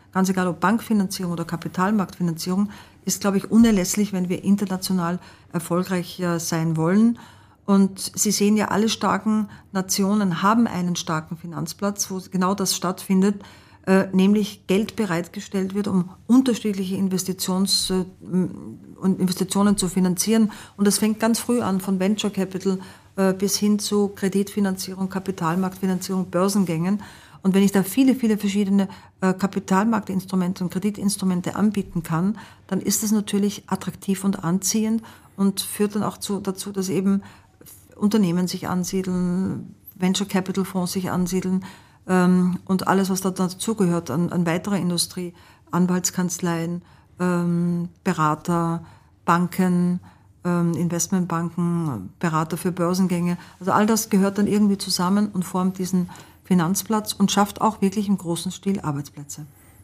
ganz egal ob Bankfinanzierung oder Kapitalmarktfinanzierung, ist, glaube ich, unerlässlich, wenn wir international erfolgreich sein wollen. Und Sie sehen ja, alle starken Nationen haben einen starken Finanzplatz, wo genau das stattfindet, äh, nämlich Geld bereitgestellt wird, um unterschiedliche Investitions, äh, Investitionen zu finanzieren. Und das fängt ganz früh an, von Venture Capital äh, bis hin zu Kreditfinanzierung, Kapitalmarktfinanzierung, Börsengängen. Und wenn ich da viele, viele verschiedene äh, Kapitalmarktinstrumente und Kreditinstrumente anbieten kann, dann ist das natürlich attraktiv und anziehend und führt dann auch zu, dazu, dass eben Unternehmen sich ansiedeln, Venture Capital Fonds sich ansiedeln ähm, und alles, was da dazugehört an, an weiterer Industrie, Anwaltskanzleien, ähm, Berater, Banken, ähm, Investmentbanken, Berater für Börsengänge. Also all das gehört dann irgendwie zusammen und formt diesen Finanzplatz und schafft auch wirklich im großen Stil Arbeitsplätze.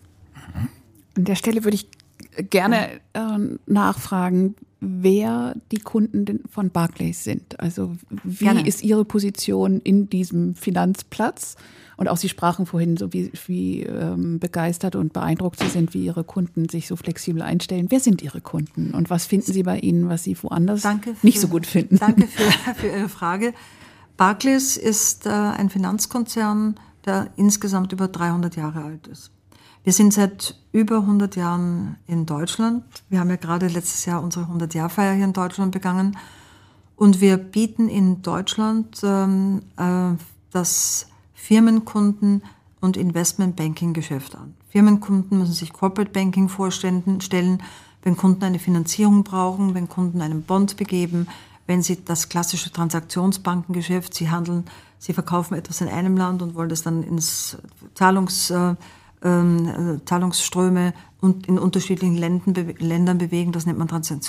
An der Stelle würde ich gerne äh, nachfragen, wer die Kunden von Barclays sind. Also wie Gerne. Ist Ihre Position in diesem Finanzplatz? Und auch Sie sprachen vorhin, so wie, wie ähm, begeistert und beeindruckt Sie sind, wie Ihre Kunden sich so flexibel einstellen. Wer sind Ihre Kunden und was finden Sie bei Ihnen, was Sie woanders danke für, nicht so gut finden? Danke für, für Ihre Frage. Barclays ist äh, ein Finanzkonzern, der insgesamt über dreihundert Jahre alt ist. Wir sind seit über hundert Jahren in Deutschland. Wir haben ja gerade letztes Jahr unsere hundert-Jahr-Feier hier in Deutschland begangen. Und wir bieten in Deutschland ähm, äh, das Firmenkunden- und Investmentbanking-Geschäft an. Firmenkunden müssen sich Corporate Banking vorstellen, stellen, wenn Kunden eine Finanzierung brauchen, wenn Kunden einen Bond begeben, wenn sie das klassische Transaktionsbankengeschäft, sie handeln, sie verkaufen etwas in einem Land und wollen das dann ins Zahlungs äh, Ähm, Zahlungsströme und in unterschiedlichen Ländern, be- Ländern bewegen. Das nennt man Trans-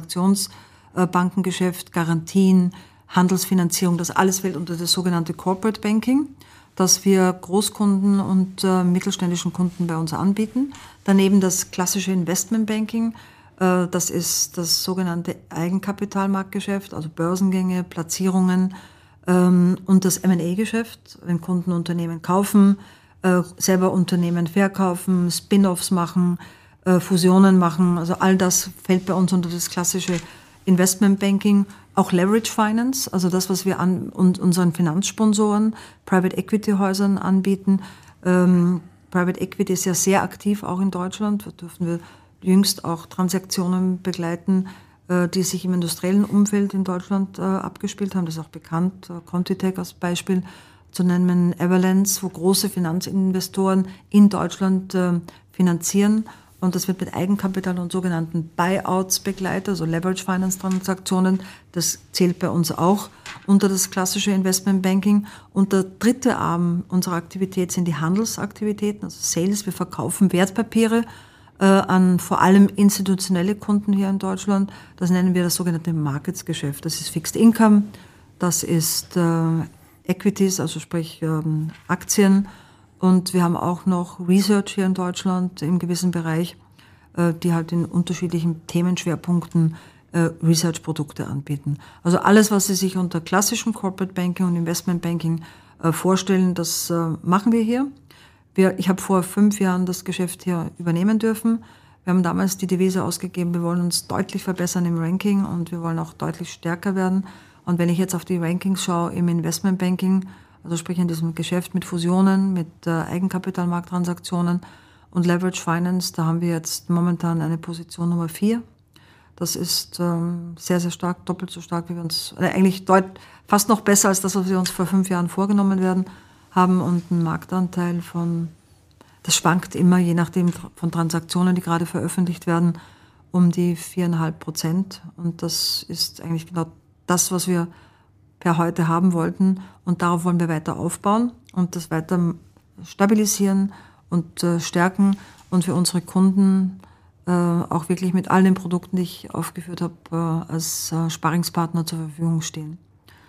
Transaktionsbankengeschäft, Garantien, Handelsfinanzierung. Das alles fällt unter das sogenannte Corporate Banking, das wir Großkunden und äh, mittelständischen Kunden bei uns anbieten. Daneben das klassische Investmentbanking. Äh, das ist das sogenannte Eigenkapitalmarktgeschäft, also Börsengänge, Platzierungen ähm, und das M and A-Geschäft, wenn Kunden Unternehmen kaufen, selber Unternehmen verkaufen, Spin-offs machen, Fusionen machen. Also all das fällt bei uns unter das klassische Investmentbanking. Auch Leverage Finance, also das, was wir an und unseren Finanzsponsoren, Private Equity Häusern anbieten. Ähm, Private Equity ist ja sehr aktiv, auch in Deutschland. Da dürfen wir jüngst auch Transaktionen begleiten, äh, die sich im industriellen Umfeld in Deutschland äh, abgespielt haben. Das ist auch bekannt. Äh, Contitech als Beispiel zu nennen, Everlands, wo große Finanzinvestoren in Deutschland äh, finanzieren. Und das wird mit Eigenkapital und sogenannten Buyouts begleitet, also Leverage Finance Transaktionen. Das zählt bei uns auch unter das klassische Investmentbanking. Und der dritte Arm unserer Aktivität sind die Handelsaktivitäten, also Sales. Wir verkaufen Wertpapiere äh, an vor allem institutionelle Kunden hier in Deutschland. Das nennen wir das sogenannte Markets-Geschäft. Das ist Fixed Income, das ist äh, Equities, also sprich ähm, Aktien. Und wir haben auch noch Research hier in Deutschland im gewissen Bereich, äh, die halt in unterschiedlichen Themenschwerpunkten äh, Research-Produkte anbieten. Also alles, was Sie sich unter klassischem Corporate Banking und Investment Banking äh, vorstellen, das äh, machen wir hier. Wir, ich habe vor fünf Jahren das Geschäft hier übernehmen dürfen. Wir haben damals die Devise ausgegeben, wir wollen uns deutlich verbessern im Ranking und wir wollen auch deutlich stärker werden. Und wenn ich jetzt auf die Rankings schaue im Investmentbanking, also sprich in diesem Geschäft mit Fusionen, mit äh, Eigenkapitalmarkttransaktionen und Leverage Finance, da haben wir jetzt momentan eine Position Nummer vier. Das ist ähm, sehr, sehr stark, doppelt so stark, wie wir uns, oder eigentlich deut, fast noch besser als das, was wir uns vor fünf Jahren vorgenommen werden, haben und einen Marktanteil von, das schwankt immer, je nachdem von Transaktionen, die gerade veröffentlicht werden, um die viereinhalb Prozent. Und das ist eigentlich genau das, was wir per heute haben wollten, und darauf wollen wir weiter aufbauen und das weiter stabilisieren und äh, stärken und für unsere Kunden äh, auch wirklich mit all den Produkten, die ich aufgeführt habe, äh, als äh, Sparringspartner zur Verfügung stehen.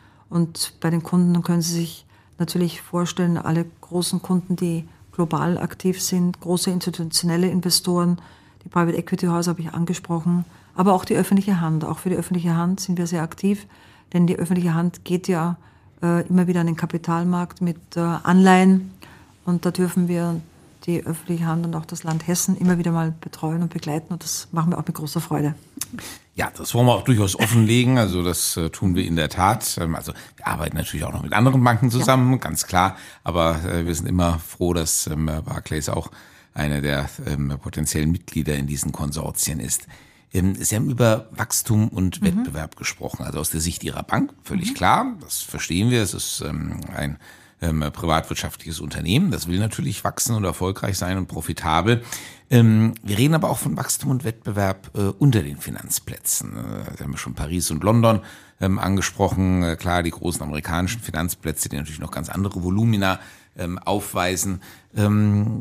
Und bei den Kunden können Sie sich natürlich vorstellen, alle großen Kunden, die global aktiv sind, große institutionelle Investoren, die Private Equity Häuser habe ich angesprochen, aber auch die öffentliche Hand. Auch für die öffentliche Hand sind wir sehr aktiv, denn die öffentliche Hand geht ja äh, immer wieder an den Kapitalmarkt mit äh, Anleihen und da dürfen wir die öffentliche Hand und auch das Land Hessen immer wieder mal betreuen und begleiten. Und das machen wir auch mit großer Freude. Ja, das wollen wir auch durchaus offenlegen. Also das äh, tun wir in der Tat. Ähm, also wir arbeiten natürlich auch noch mit anderen Banken zusammen, ja. Ganz klar. Aber äh, wir sind immer froh, dass ähm, Barclays auch eine der ähm, potenziellen Mitglieder in diesen Konsortien ist. Ähm, Sie haben über Wachstum und mhm. Wettbewerb gesprochen. Also aus der Sicht Ihrer Bank, völlig mhm. klar. Das verstehen wir. Es ist ähm, ein ähm, privatwirtschaftliches Unternehmen. Das will natürlich wachsen und erfolgreich sein und profitabel. Ähm, wir reden aber auch von Wachstum und Wettbewerb äh, unter den Finanzplätzen. Äh, Sie haben schon Paris und London ähm, angesprochen. Äh, klar, die großen amerikanischen Finanzplätze, die natürlich noch ganz andere Volumina ähm, aufweisen. Ähm,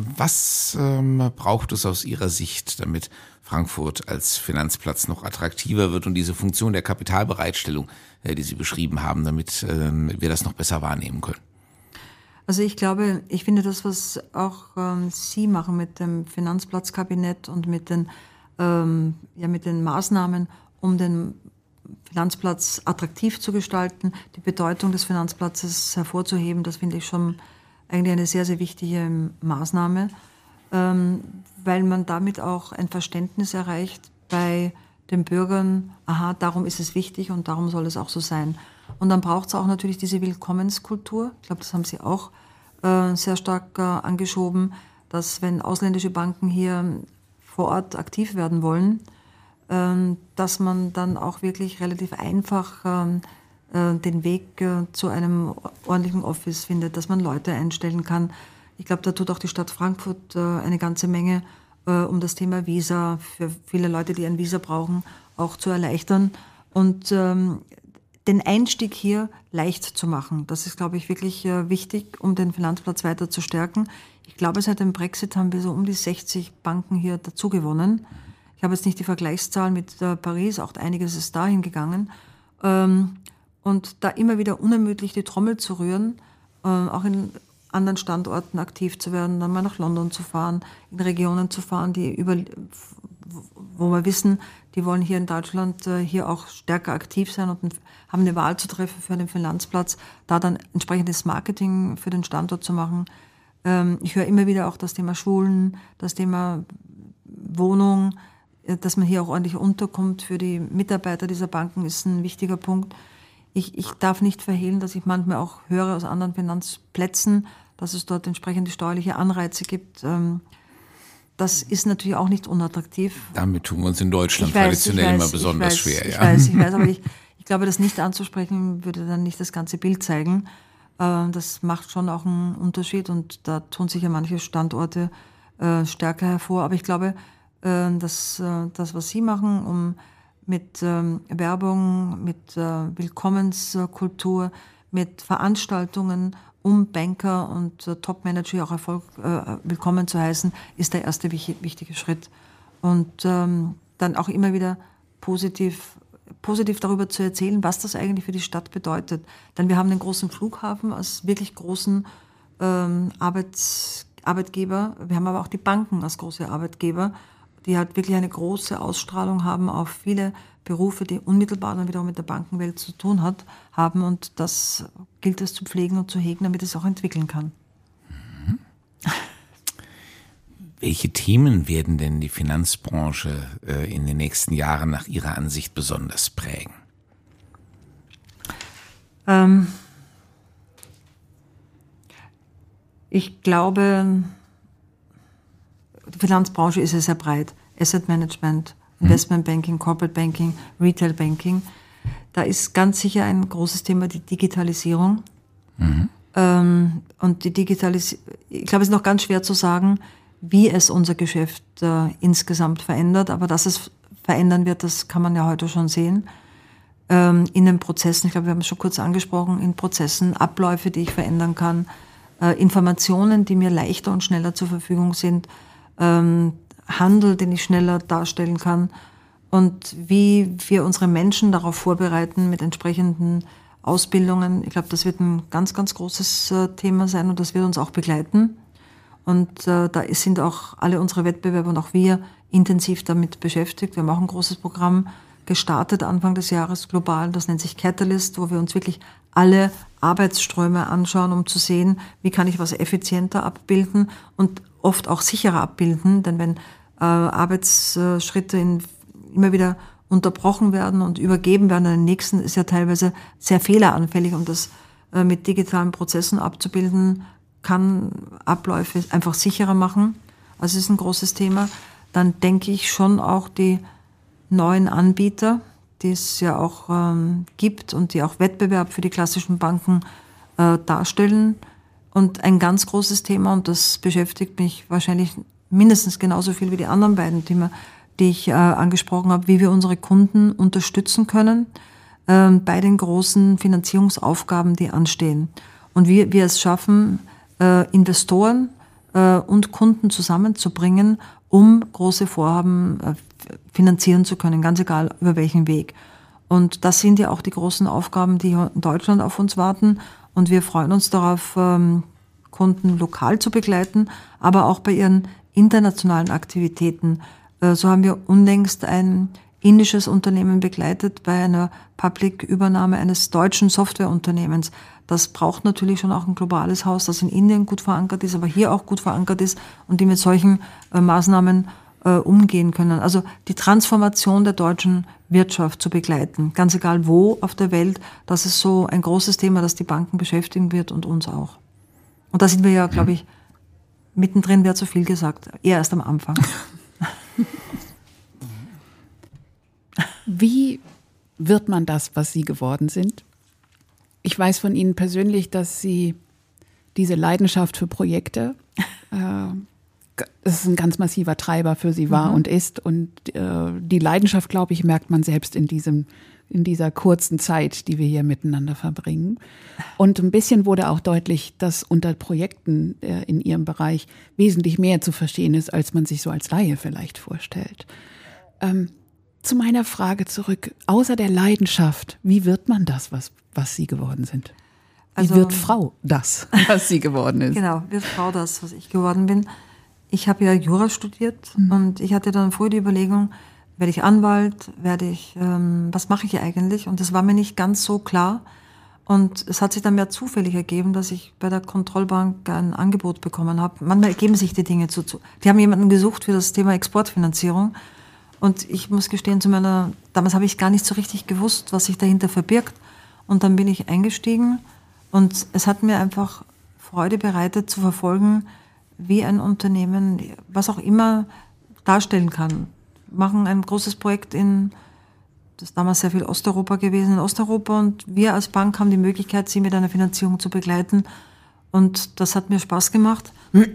was ähm, braucht es aus Ihrer Sicht, damit Frankfurt als Finanzplatz noch attraktiver wird und diese Funktion der Kapitalbereitstellung, äh, die Sie beschrieben haben, damit ähm, wir das noch besser wahrnehmen können? Also ich glaube, ich finde das, was auch ähm, Sie machen mit dem Finanzplatzkabinett und mit den, ähm, ja, mit den Maßnahmen, um den Finanzplatz attraktiv zu gestalten, die Bedeutung des Finanzplatzes hervorzuheben, das finde ich schon eigentlich eine sehr, sehr wichtige Maßnahme, ähm, weil man damit auch ein Verständnis erreicht bei den Bürgern, aha, darum ist es wichtig und darum soll es auch so sein. Und dann braucht es auch natürlich diese Willkommenskultur. Ich glaube, das haben Sie auch äh, sehr stark äh, angeschoben, dass wenn ausländische Banken hier vor Ort aktiv werden wollen, äh, dass man dann auch wirklich relativ einfach äh, äh, den Weg äh, zu einem ordentlichen Office findet, dass man Leute einstellen kann. Ich glaube, da tut auch die Stadt Frankfurt äh, eine ganze Menge, äh, um das Thema Visa für viele Leute, die ein Visa brauchen, auch zu erleichtern. Und ähm, den Einstieg hier leicht zu machen. Das ist, glaube ich, wirklich äh, wichtig, um den Finanzplatz weiter zu stärken. Ich glaube, seit dem Brexit haben wir so um die sechzig Banken hier dazu gewonnen. Ich habe jetzt nicht die Vergleichszahlen mit äh, Paris, auch einiges ist dahin gegangen. Ähm, und da immer wieder unermüdlich die Trommel zu rühren, äh, auch in anderen Standorten aktiv zu werden, dann mal nach London zu fahren, in Regionen zu fahren, die über, wo wir wissen, die wollen hier in Deutschland äh, hier auch stärker aktiv sein und haben eine Wahl zu treffen für einen Finanzplatz, da dann entsprechendes Marketing für den Standort zu machen. Ähm, ich höre immer wieder auch das Thema Schulen, das Thema Wohnung, äh, dass man hier auch ordentlich unterkommt für die Mitarbeiter dieser Banken, ist ein wichtiger Punkt. Ich, ich darf nicht verhehlen, dass ich manchmal auch höre aus anderen Finanzplätzen, dass es dort entsprechende steuerliche Anreize gibt. Ähm, Das ist natürlich auch nicht unattraktiv. Damit tun wir uns in Deutschland weiß, traditionell weiß, immer besonders weiß, schwer. Ich ja. weiß, ich weiß, aber ich, ich glaube, das nicht anzusprechen würde dann nicht das ganze Bild zeigen. Das macht schon auch einen Unterschied und da tun sich ja manche Standorte stärker hervor. Aber ich glaube, dass das, was Sie machen, um mit Werbung, mit Willkommenskultur, mit Veranstaltungen, um Banker und äh, Top-Manager auch Erfolg, äh, willkommen zu heißen, ist der erste wich- wichtige Schritt. Und ähm, dann auch immer wieder positiv, positiv darüber zu erzählen, was das eigentlich für die Stadt bedeutet. Denn wir haben den großen Flughafen als wirklich großen ähm, Arbeits, Arbeitgeber. Wir haben aber auch die Banken als große Arbeitgeber, die halt wirklich eine große Ausstrahlung haben auf viele Berufe, die unmittelbar dann wiederum mit der Bankenwelt zu tun hat, haben. Und das gilt es zu pflegen und zu hegen, damit es auch entwickeln kann. Mhm. Welche Themen werden denn die Finanzbranche äh, in den nächsten Jahren nach Ihrer Ansicht besonders prägen? Ähm, ich glaube, die Finanzbranche ist ja sehr breit. Asset Management, Investment Banking, Corporate Banking, Retail Banking. Da ist ganz sicher ein großes Thema die Digitalisierung. Mhm. Ähm, und die Digitalisierung, ich glaube, es ist noch ganz schwer zu sagen, wie es unser Geschäft äh, insgesamt verändert. Aber dass es verändern wird, das kann man ja heute schon sehen. Ähm, in den Prozessen, ich glaube, wir haben es schon kurz angesprochen, in Prozessen, Abläufe, die ich verändern kann, äh, Informationen, die mir leichter und schneller zur Verfügung sind, ähm, Handel, den ich schneller darstellen kann und wie wir unsere Menschen darauf vorbereiten mit entsprechenden Ausbildungen. Ich glaube, das wird ein ganz, ganz großes äh, Thema sein und das wird uns auch begleiten. Und äh, da sind auch alle unsere Wettbewerber und auch wir intensiv damit beschäftigt. Wir haben auch ein großes Programm gestartet Anfang des Jahres global. Das nennt sich Catalyst, wo wir uns wirklich alle Arbeitsströme anschauen, um zu sehen, wie kann ich was effizienter abbilden und oft auch sicherer abbilden. Denn wenn äh, Arbeitsschritte in, immer wieder unterbrochen werden und übergeben werden an den nächsten, ist ja teilweise sehr fehleranfällig, um das äh, mit digitalen Prozessen abzubilden, kann Abläufe einfach sicherer machen. Also es ist ein großes Thema. Dann denke ich schon auch die neuen Anbieter, die es ja auch ähm, gibt und die auch Wettbewerb für die klassischen Banken äh, darstellen. Und ein ganz großes Thema, und das beschäftigt mich wahrscheinlich mindestens genauso viel wie die anderen beiden Themen, die ich äh, angesprochen habe, wie wir unsere Kunden unterstützen können äh, bei den großen Finanzierungsaufgaben, die anstehen. Und wie wir es schaffen, äh, Investoren äh, und Kunden zusammenzubringen, um große Vorhaben äh, finanzieren zu können, ganz egal über welchen Weg. Und das sind ja auch die großen Aufgaben, die in Deutschland auf uns warten. Und wir freuen uns darauf, ähm, Kunden lokal zu begleiten, aber auch bei ihren internationalen Aktivitäten. Äh, so haben wir unlängst ein indisches Unternehmen begleitet bei einer Public-Übernahme eines deutschen Softwareunternehmens. Das braucht natürlich schon auch ein globales Haus, das in Indien gut verankert ist, aber hier auch gut verankert ist und die mit solchen äh, Maßnahmen äh, umgehen können. Also die Transformation der deutschen Wirtschaft zu begleiten, ganz egal wo auf der Welt, das ist so ein großes Thema, das die Banken beschäftigen wird und uns auch. Und da sind wir ja, glaube ich, mittendrin, wäre zu viel gesagt, eher erst am Anfang. Wie wird man das, was Sie geworden sind? Ich weiß von Ihnen persönlich, dass Sie diese Leidenschaft für Projekte, äh, das ist ein ganz massiver Treiber für Sie war mhm. und ist. Und äh, die Leidenschaft, glaube ich, merkt man selbst in diesem, in dieser kurzen Zeit, die wir hier miteinander verbringen. Und ein bisschen wurde auch deutlich, dass unter Projekten äh, in Ihrem Bereich wesentlich mehr zu verstehen ist, als man sich so als Laie vielleicht vorstellt. Ähm, Zu meiner Frage zurück, außer der Leidenschaft, wie wird man das, was, was Sie geworden sind? Wie also, wird Frau das, was sie geworden ist? Genau, wird Frau das, was ich geworden bin. Ich habe ja Jura studiert mhm. und ich hatte dann früh die Überlegung, werde ich Anwalt, werde ich, ähm, was mache ich eigentlich? Und das war mir nicht ganz so klar. Und es hat sich dann mehr zufällig ergeben, dass ich bei der Kontrollbank ein Angebot bekommen habe. Manchmal ergeben sich die Dinge zu. zu. Die haben jemanden gesucht für das Thema Exportfinanzierung. Und ich muss gestehen, zu meiner, damals habe ich gar nicht so richtig gewusst, was sich dahinter verbirgt. Und dann bin ich eingestiegen und es hat mir einfach Freude bereitet zu verfolgen, wie ein Unternehmen, was auch immer, darstellen kann. Wir machen ein großes Projekt in, das ist damals sehr viel Osteuropa gewesen, in Osteuropa, und wir als Bank haben die Möglichkeit, sie mit einer Finanzierung zu begleiten. Und das hat mir Spaß gemacht.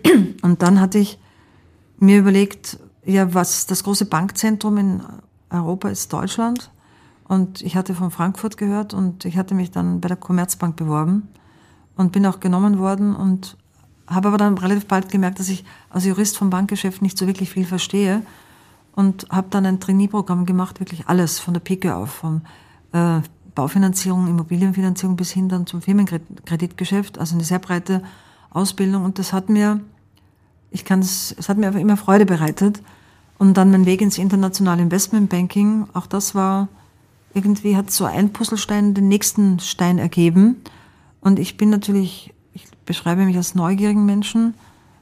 Und dann hatte ich mir überlegt, ja, was das große Bankzentrum in Europa ist Deutschland. Und ich hatte von Frankfurt gehört und ich hatte mich dann bei der Commerzbank beworben und bin auch genommen worden und habe aber dann relativ bald gemerkt, dass ich als Jurist vom Bankgeschäft nicht so wirklich viel verstehe und habe dann ein Trainee-Programm gemacht, wirklich alles von der Pike auf, von äh, Baufinanzierung, Immobilienfinanzierung bis hin dann zum Firmenkreditgeschäft, also eine sehr breite Ausbildung, und das hat mir Ich kann es, es hat mir einfach immer Freude bereitet. Und dann mein Weg ins internationale Investmentbanking, auch das war, irgendwie hat so ein Puzzlestein den nächsten Stein ergeben. Und ich bin natürlich, ich beschreibe mich als neugierigen Menschen,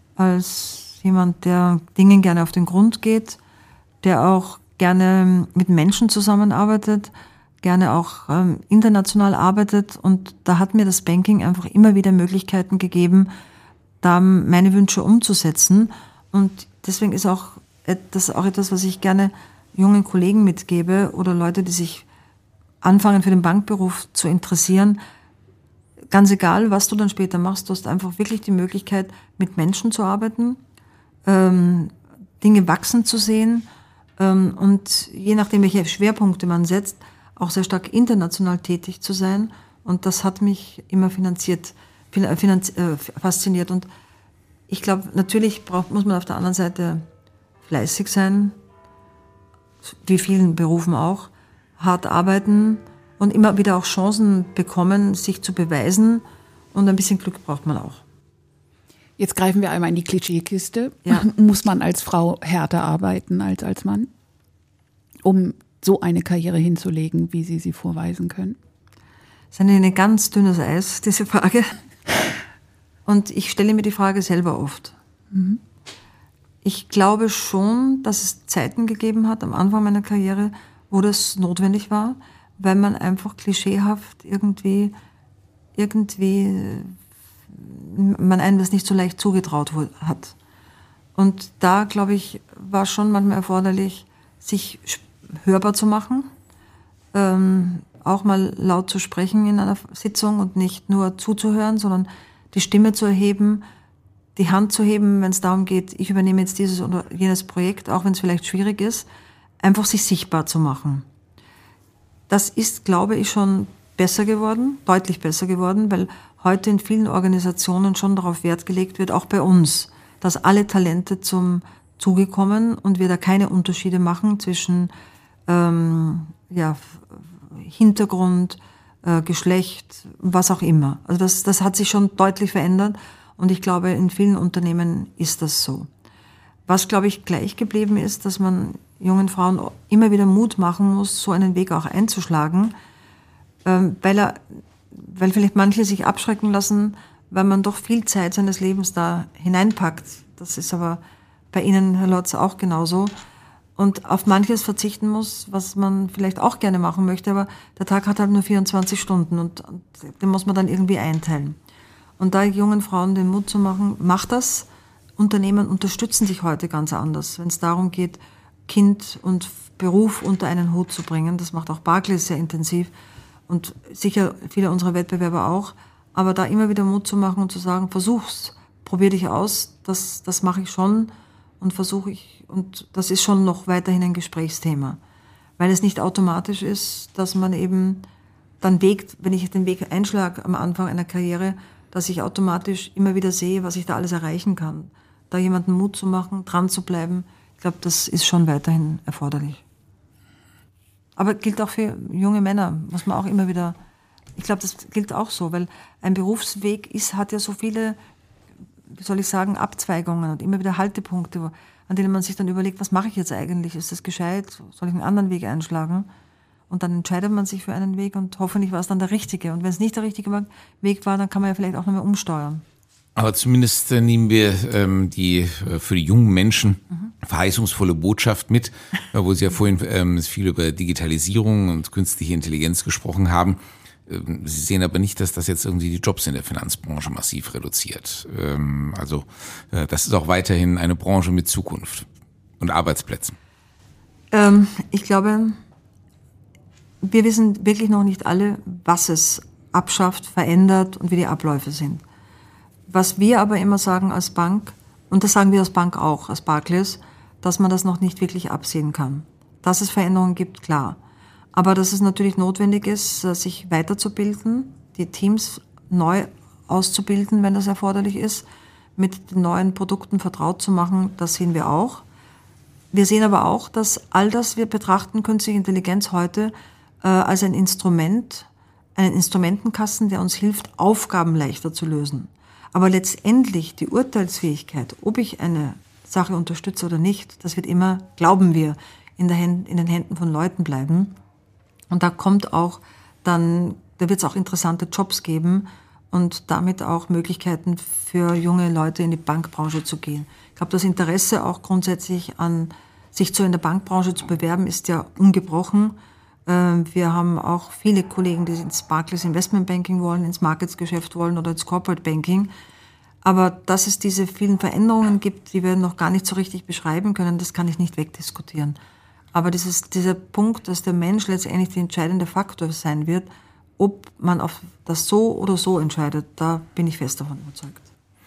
als jemand, der Dingen gerne auf den Grund geht, der auch gerne mit Menschen zusammenarbeitet, gerne auch ähm, international arbeitet. Und da hat mir das Banking einfach immer wieder Möglichkeiten gegeben, da meine Wünsche umzusetzen. Und deswegen ist auch das auch etwas, was ich gerne jungen Kollegen mitgebe oder Leute, die sich anfangen für den Bankberuf zu interessieren. Ganz egal, was du dann später machst, du hast einfach wirklich die Möglichkeit, mit Menschen zu arbeiten, ähm, Dinge wachsen zu sehen ähm, und je nachdem, welche Schwerpunkte man setzt, auch sehr stark international tätig zu sein. Und das hat mich immer finanziert, finanz, äh, fasziniert. Und ich glaube, natürlich braucht, muss man auf der anderen Seite fleißig sein, wie vielen Berufen auch, hart arbeiten und immer wieder auch Chancen bekommen, sich zu beweisen, und ein bisschen Glück braucht man auch. Jetzt greifen wir einmal in die Klischeekiste. Ja. Muss man als Frau härter arbeiten als als Mann, um so eine Karriere hinzulegen, wie Sie sie vorweisen können? Das ist ein ganz dünnes Eis, diese Frage. Und ich stelle mir die Frage selber oft. Mhm. Ich glaube schon, dass es Zeiten gegeben hat am Anfang meiner Karriere, wo das notwendig war, weil man einfach klischeehaft irgendwie, irgendwie man einem das nicht so leicht zugetraut hat. Und da, glaube ich, war schon manchmal erforderlich, sich hörbar zu machen, ähm, auch mal laut zu sprechen in einer Sitzung und nicht nur zuzuhören, sondern die Stimme zu erheben, die Hand zu heben, wenn es darum geht, ich übernehme jetzt dieses oder jenes Projekt, auch wenn es vielleicht schwierig ist, einfach sich sichtbar zu machen. Das ist, glaube ich, schon besser geworden, deutlich besser geworden, weil heute in vielen Organisationen schon darauf Wert gelegt wird, auch bei uns, dass alle Talente zum Zuge kommen und wir da keine Unterschiede machen zwischen ähm, ja, Hintergrund, äh, Geschlecht, was auch immer. Also das, das hat sich schon deutlich verändert und ich glaube, in vielen Unternehmen ist das so. Was, glaube ich, gleich geblieben ist, dass man jungen Frauen immer wieder Mut machen muss, so einen Weg auch einzuschlagen, ähm, weil, er, weil vielleicht manche sich abschrecken lassen, weil man doch viel Zeit seines Lebens da hineinpackt. Das ist aber bei Ihnen, Herr Lotz, auch genauso. Und auf manches verzichten muss, was man vielleicht auch gerne machen möchte, aber der Tag hat halt nur vierundzwanzig Stunden und, und den muss man dann irgendwie einteilen. Und da jungen Frauen den Mut zu machen, macht das. Unternehmen unterstützen sich heute ganz anders, wenn es darum geht, Kind und Beruf unter einen Hut zu bringen. Das macht auch Barclays sehr intensiv und sicher viele unserer Wettbewerber auch. Aber da immer wieder Mut zu machen und zu sagen, versuch's, probier dich aus, das, das mache ich schon und versuche ich, und das ist schon noch weiterhin ein Gesprächsthema. Weil es nicht automatisch ist, dass man eben dann Weg, wenn ich den Weg einschlage am Anfang einer Karriere, dass ich automatisch immer wieder sehe, was ich da alles erreichen kann. Da jemanden Mut zu machen, dran zu bleiben, ich glaube, das ist schon weiterhin erforderlich. Aber gilt auch für junge Männer, muss man auch immer wieder, ich glaube, das gilt auch so, weil ein Berufsweg ist, hat ja so viele, wie soll ich sagen, Abzweigungen und immer wieder Haltepunkte, an denen man sich dann überlegt, was mache ich jetzt eigentlich? Ist das gescheit? Soll ich einen anderen Weg einschlagen? Und dann entscheidet man sich für einen Weg und hoffentlich war es dann der richtige. Und wenn es nicht der richtige Weg war, dann kann man ja vielleicht auch nochmal umsteuern. Aber zumindest äh, nehmen wir ähm, die äh, für die jungen Menschen mhm. verheißungsvolle Botschaft mit, äh, wo Sie ja vorhin ähm, viel über Digitalisierung und künstliche Intelligenz gesprochen haben. Ähm, Sie sehen aber nicht, dass das jetzt irgendwie die Jobs in der Finanzbranche massiv reduziert. Ähm, also äh, das ist auch weiterhin eine Branche mit Zukunft und Arbeitsplätzen. Ähm, ich glaube, wir wissen wirklich noch nicht alle, was es abschafft, verändert und wie die Abläufe sind. Was wir aber immer sagen als Bank, und das sagen wir als Bank auch, als Barclays, dass man das noch nicht wirklich absehen kann. Dass es Veränderungen gibt, klar. Aber dass es natürlich notwendig ist, sich weiterzubilden, die Teams neu auszubilden, wenn das erforderlich ist, mit den neuen Produkten vertraut zu machen, das sehen wir auch. Wir sehen aber auch, dass all das, wir betrachten künstliche Intelligenz heute äh, als ein Instrument, einen Instrumentenkasten, der uns hilft, Aufgaben leichter zu lösen. Aber letztendlich die Urteilsfähigkeit, ob ich eine Sache unterstütze oder nicht, das wird immer, glauben wir, in, der Händ- in den Händen von Leuten bleiben. Und da kommt auch dann, da wird es auch interessante Jobs geben und damit auch Möglichkeiten für junge Leute in die Bankbranche zu gehen. Ich glaube, das Interesse auch grundsätzlich an sich so in der Bankbranche zu bewerben, ist ja ungebrochen. Wir haben auch viele Kollegen, die ins Barclays Investment Banking wollen, ins Markets-Geschäft wollen oder ins Corporate Banking. Aber dass es diese vielen Veränderungen gibt, die wir noch gar nicht so richtig beschreiben können, das kann ich nicht wegdiskutieren. Aber dieses, dieser Punkt, dass der Mensch letztendlich der entscheidende Faktor sein wird, ob man auf das so oder so entscheidet, da bin ich fest davon überzeugt.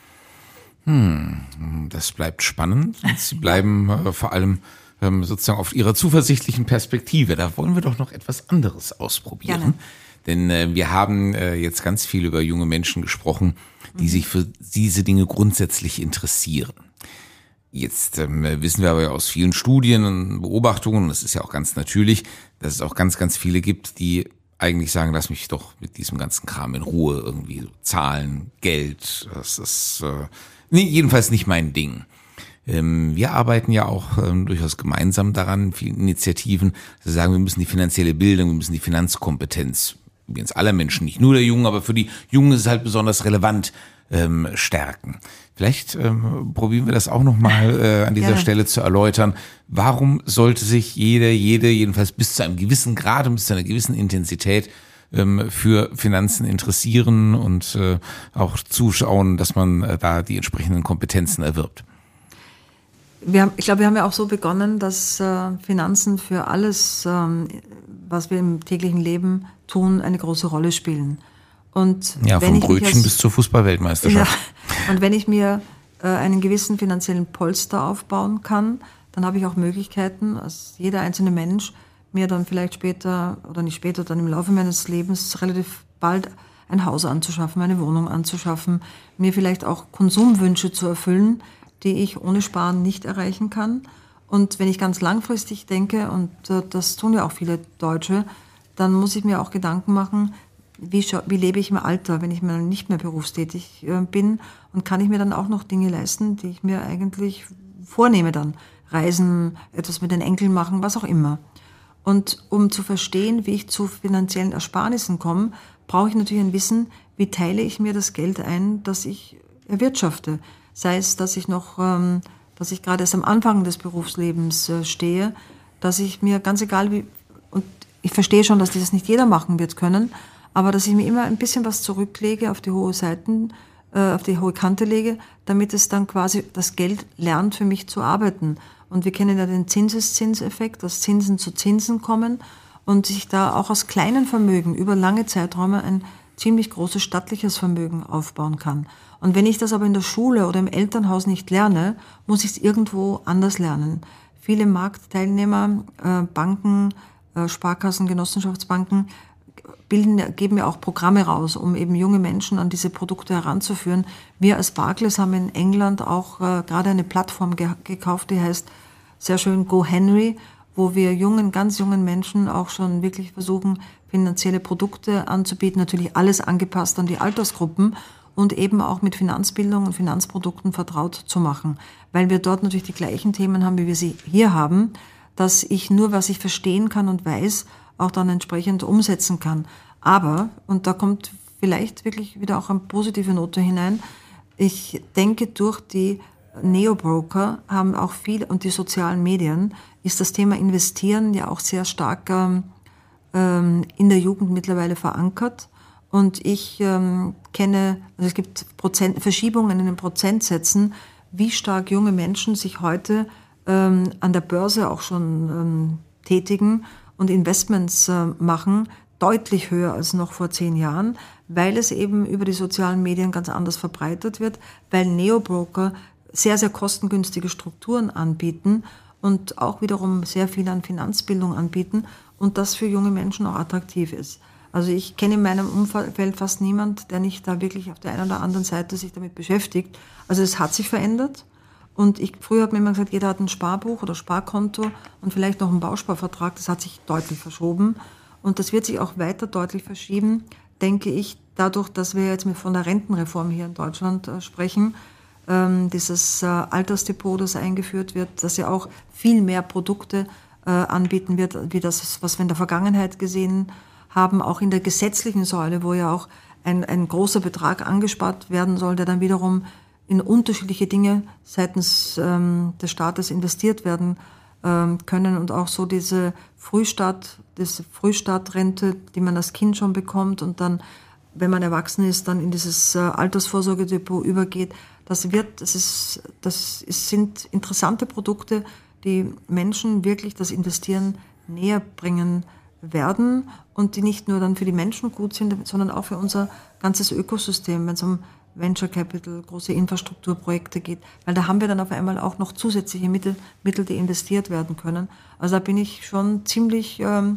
Hm, das bleibt spannend. Sie bleiben äh, vor allem sozusagen auf Ihrer zuversichtlichen Perspektive. Da wollen wir doch noch etwas anderes ausprobieren. Gerne. Denn äh, wir haben äh, jetzt ganz viel über junge Menschen gesprochen, die mhm. sich für diese Dinge grundsätzlich interessieren. Jetzt ähm, wissen wir aber aus vielen Studien und Beobachtungen, und das ist ja auch ganz natürlich, dass es auch ganz, ganz viele gibt, die eigentlich sagen, lass mich doch mit diesem ganzen Kram in Ruhe, irgendwie so Zahlen, Geld, das ist äh, nee, jedenfalls nicht mein Ding. Wir arbeiten ja auch ähm, durchaus gemeinsam daran, vielen Initiativen, zu sagen, wir müssen die finanzielle Bildung, wir müssen die Finanzkompetenz, übrigens aller Menschen, nicht nur der Jungen, aber für die Jungen ist es halt besonders relevant, ähm, stärken. Vielleicht ähm, probieren wir das auch nochmal äh, an dieser Gerne. Stelle zu erläutern. Warum sollte sich jeder, jede, jedenfalls bis zu einem gewissen Grad und bis zu einer gewissen Intensität ähm, für Finanzen interessieren und äh, auch zuschauen, dass man äh, da die entsprechenden Kompetenzen erwirbt? Wir haben, ich glaube, wir haben ja auch so begonnen, dass äh, Finanzen für alles, ähm, was wir im täglichen Leben tun, eine große Rolle spielen. Und ja, wenn vom ich Brötchen als, bis zur Fußball-Weltmeisterschaft. Ja, und wenn ich mir äh, einen gewissen finanziellen Polster aufbauen kann, dann habe ich auch Möglichkeiten, als jeder einzelne Mensch, mir dann vielleicht später oder nicht später, dann im Laufe meines Lebens relativ bald ein Haus anzuschaffen, eine Wohnung anzuschaffen, mir vielleicht auch Konsumwünsche zu erfüllen, die ich ohne Sparen nicht erreichen kann. Und wenn ich ganz langfristig denke, und äh, das tun ja auch viele Deutsche, dann muss ich mir auch Gedanken machen, wie, wie lebe ich im Alter, wenn ich mal nicht mehr berufstätig äh, bin, und kann ich mir dann auch noch Dinge leisten, die ich mir eigentlich vornehme dann. Reisen, etwas mit den Enkeln machen, was auch immer. Und um zu verstehen, wie ich zu finanziellen Ersparnissen komme, brauche ich natürlich ein Wissen, wie teile ich mir das Geld ein, das ich erwirtschafte. Sei es, dass ich noch, ähm, dass ich gerade erst am Anfang des Berufslebens äh, stehe, dass ich mir ganz egal wie, und ich verstehe schon, dass das nicht jeder machen wird können, aber dass ich mir immer ein bisschen was zurücklege, auf die hohe Seiten, äh, auf die hohe Kante lege, damit es dann quasi das Geld lernt, für mich zu arbeiten. Und wir kennen ja den Zinseszinseffekt, dass Zinsen zu Zinsen kommen und sich da auch aus kleinen Vermögen über lange Zeiträume ein ziemlich großes stattliches Vermögen aufbauen kann. Und wenn ich das aber in der Schule oder im Elternhaus nicht lerne, muss ich es irgendwo anders lernen. Viele Marktteilnehmer, äh, Banken, äh, Sparkassen, Genossenschaftsbanken bilden, geben ja auch Programme raus, um eben junge Menschen an diese Produkte heranzuführen. Wir als Barclays haben in England auch äh, gerade eine Plattform ge- gekauft, die heißt sehr schön GoHenry, wo wir jungen, ganz jungen Menschen auch schon wirklich versuchen, finanzielle Produkte anzubieten, natürlich alles angepasst an die Altersgruppen und eben auch mit Finanzbildung und Finanzprodukten vertraut zu machen, weil wir dort natürlich die gleichen Themen haben, wie wir sie hier haben, dass ich nur, was ich verstehen kann und weiß, auch dann entsprechend umsetzen kann. Aber, und da kommt vielleicht wirklich wieder auch eine positive Note hinein, ich denke, durch die Neobroker haben auch viel, und die sozialen Medien, ist das Thema Investieren ja auch sehr stark ähm, in der Jugend mittlerweile verankert. Und ich ähm, kenne, also es gibt Prozent, Verschiebungen in den Prozentsätzen, wie stark junge Menschen sich heute ähm, an der Börse auch schon ähm, tätigen und Investments äh, machen, deutlich höher als noch vor zehn Jahren, weil es eben über die sozialen Medien ganz anders verbreitet wird, weil Neobroker sehr, sehr kostengünstige Strukturen anbieten und auch wiederum sehr viel an Finanzbildung anbieten und das für junge Menschen auch attraktiv ist. Also ich kenne in meinem Umfeld fast niemand, der nicht da wirklich auf der einen oder anderen Seite sich damit beschäftigt. Also es hat sich verändert. Und ich, früher hat man immer gesagt, jeder hat ein Sparbuch oder Sparkonto und vielleicht noch einen Bausparvertrag. Das hat sich deutlich verschoben. Und das wird sich auch weiter deutlich verschieben, denke ich, dadurch, dass wir jetzt von der Rentenreform hier in Deutschland äh, sprechen. Ähm, dieses äh, Altersdepot, das eingeführt wird, das ja auch viel mehr Produkte äh, anbieten wird, wie das, was wir in der Vergangenheit gesehen haben, auch in der gesetzlichen Säule, wo ja auch ein, ein großer Betrag angespart werden soll, der dann wiederum in unterschiedliche Dinge seitens ähm, des Staates investiert werden ähm, können und auch so diese Frühstart, diese Frühstartrente, die man als Kind schon bekommt und dann, wenn man erwachsen ist, dann in dieses äh, Altersvorsorgedepot übergeht. Das wird, das ist, das ist, sind interessante Produkte, die Menschen wirklich das Investieren näher bringen werden und die nicht nur dann für die Menschen gut sind, sondern auch für unser ganzes Ökosystem, wenn es um Venture Capital, große Infrastrukturprojekte geht, weil da haben wir dann auf einmal auch noch zusätzliche Mittel, Mittel, die investiert werden können. Also da bin ich schon ziemlich ähm,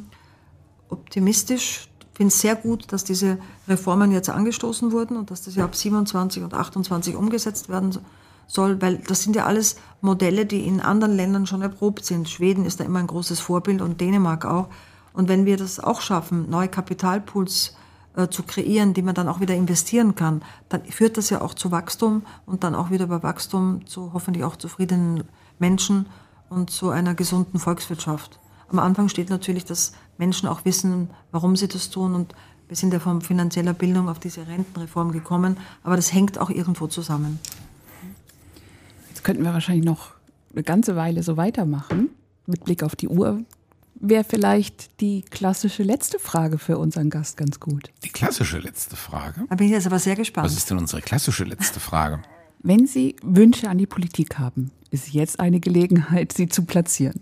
optimistisch. Ich finde es sehr gut, dass diese Reformen jetzt angestoßen wurden und dass das ja ab siebenundzwanzig und achtundzwanzig umgesetzt werden soll, weil das sind ja alles Modelle, die in anderen Ländern schon erprobt sind. Schweden ist da immer ein großes Vorbild und Dänemark auch. Und wenn wir das auch schaffen, neue Kapitalpools äh, zu kreieren, die man dann auch wieder investieren kann, dann führt das ja auch zu Wachstum und dann auch wieder bei Wachstum zu hoffentlich auch zufriedenen Menschen und zu einer gesunden Volkswirtschaft. Am Anfang steht natürlich, dass Menschen auch wissen, warum sie das tun, und wir sind ja von finanzieller Bildung auf diese Rentenreform gekommen, aber das hängt auch irgendwo zusammen. Jetzt könnten wir wahrscheinlich noch eine ganze Weile so weitermachen. Mit Blick auf die Uhr wäre vielleicht die klassische letzte Frage für unseren Gast ganz gut. Die klassische letzte Frage? Da bin ich jetzt aber sehr gespannt. Was ist denn unsere klassische letzte Frage? Wenn Sie Wünsche an die Politik haben, ist jetzt eine Gelegenheit, sie zu platzieren.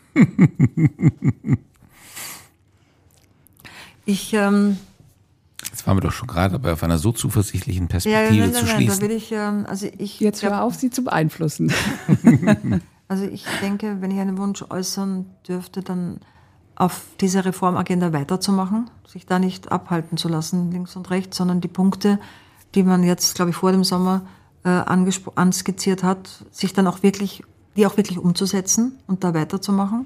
Ich, ähm, Jetzt waren wir doch schon gerade dabei, auf einer so zuversichtlichen Perspektive ja, nein, nein, zu nein, schließen. Da will ich, ähm, also ich Jetzt glaub, hör auf, sie zu beeinflussen. Also ich denke, wenn ich einen Wunsch äußern dürfte, dann auf dieser Reformagenda weiterzumachen, sich da nicht abhalten zu lassen, links und rechts, sondern die Punkte, die man jetzt, glaube ich, vor dem Sommer äh, angesp- anskizziert hat, sich dann auch wirklich, die auch wirklich umzusetzen und da weiterzumachen.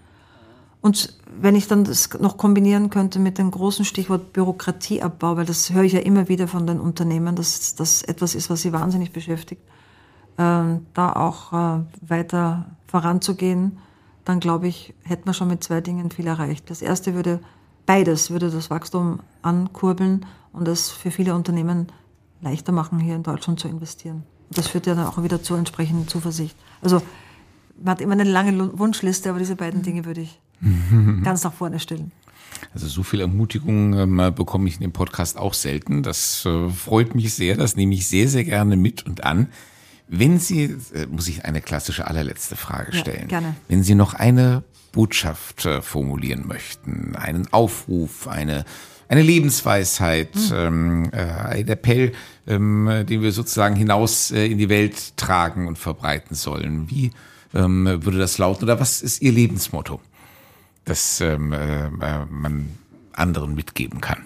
Und wenn ich dann das noch kombinieren könnte mit dem großen Stichwort Bürokratieabbau, weil das höre ich ja immer wieder von den Unternehmen, dass das etwas ist, was sie wahnsinnig beschäftigt, äh, da auch äh, weiter voranzugehen, dann glaube ich, hätten wir schon mit zwei Dingen viel erreicht. Das erste würde, beides würde das Wachstum ankurbeln und es für viele Unternehmen leichter machen, hier in Deutschland zu investieren. Das führt ja dann auch wieder zur entsprechenden Zuversicht. Also man hat immer eine lange Wunschliste, aber diese beiden Dinge würde ich ganz nach vorne stellen. Also so viel Ermutigung ähm, bekomme ich in dem Podcast auch selten. Das äh, freut mich sehr, das nehme ich sehr, sehr gerne mit und an. Wenn Sie, äh, muss ich eine klassische allerletzte Frage stellen. Ja, gerne. Wenn Sie noch eine Botschaft äh, formulieren möchten, einen Aufruf, eine eine Lebensweisheit, mhm. ähm, äh, ein Appell, ähm, den wir sozusagen hinaus äh, in die Welt tragen und verbreiten sollen. Wie ähm, würde das lauten? Oder was ist Ihr Lebensmotto, das ähm, äh, man anderen mitgeben kann?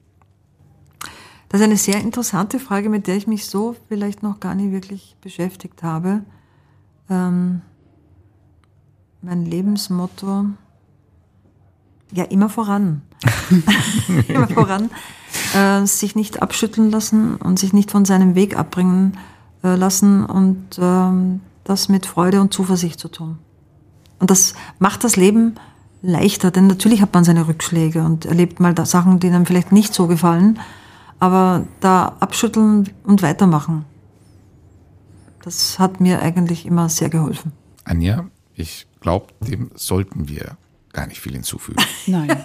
Das ist eine sehr interessante Frage, mit der ich mich so vielleicht noch gar nicht wirklich beschäftigt habe. Ähm, mein Lebensmotto, ja, immer voran. immer voran. Äh, sich nicht abschütteln lassen und sich nicht von seinem Weg abbringen äh, lassen und ähm, das mit Freude und Zuversicht zu tun. Und das macht das Leben leichter, denn natürlich hat man seine Rückschläge und erlebt mal da Sachen, die einem vielleicht nicht so gefallen, aber da abschütteln und weitermachen, das hat mir eigentlich immer sehr geholfen. Anja, ich glaube, dem sollten wir gar nicht viel hinzufügen. Nein.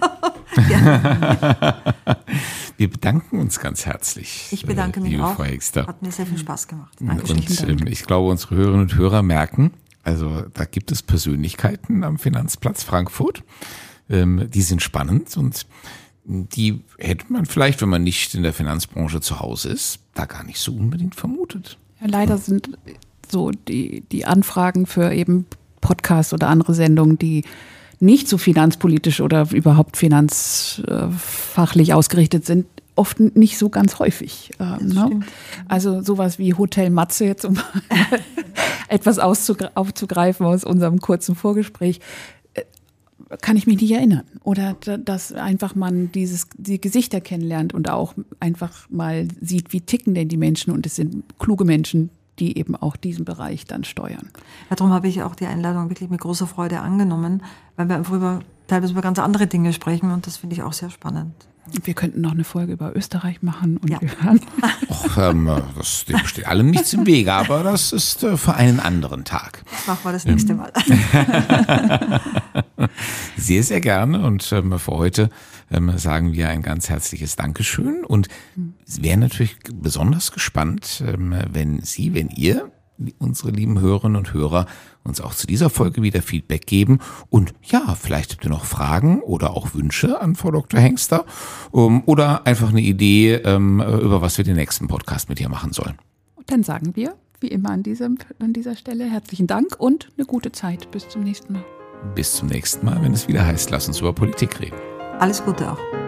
Wir bedanken uns ganz herzlich. Ich bedanke mich liebe auch. Frau Hegster. Hat mir sehr viel Spaß gemacht. Dankeschön. Und ähm, ich glaube, unsere Hörerinnen und Hörer merken, also da gibt es Persönlichkeiten am Finanzplatz Frankfurt, ähm, die sind spannend und die hätte man vielleicht, wenn man nicht in der Finanzbranche zu Hause ist, da gar nicht so unbedingt vermutet. Ja, leider sind so die, die Anfragen für eben Podcasts oder andere Sendungen, die nicht so finanzpolitisch oder überhaupt finanzfachlich ausgerichtet sind, oft nicht so ganz häufig. Ähm, ne? Also sowas wie Hotel Matze jetzt, um etwas aufzugreifen aus unserem kurzen Vorgespräch, kann ich mich nicht erinnern. Oder dass einfach man dieses, die Gesichter kennenlernt und auch einfach mal sieht, wie ticken denn die Menschen. Und es sind kluge Menschen, die eben auch diesen Bereich dann steuern. Ja, darum habe ich auch die Einladung wirklich mit großer Freude angenommen, weil wir einfach über, teilweise über ganz andere Dinge sprechen und das finde ich auch sehr spannend. Wir könnten noch eine Folge über Österreich machen und ja. wir hören. Och, ähm, das dem steht allem nichts im Wege, aber das ist äh, für einen anderen Tag. Das machen wir das nächste Mal. Sehr, sehr gerne und ähm, für heute ähm, sagen wir ein ganz herzliches Dankeschön und wären natürlich besonders gespannt, ähm, wenn Sie, wenn ihr, unsere lieben Hörerinnen und Hörer, uns auch zu dieser Folge wieder Feedback geben und ja, vielleicht habt ihr noch Fragen oder auch Wünsche an Frau Doktor Hengster um, oder einfach eine Idee, ähm, über was wir den nächsten Podcast mit ihr machen sollen. Und dann sagen wir, wie immer an, diesem, an dieser Stelle, herzlichen Dank und eine gute Zeit. Bis zum nächsten Mal. Bis zum nächsten Mal, wenn es wieder heißt, lass uns über Politik reden. Alles Gute auch.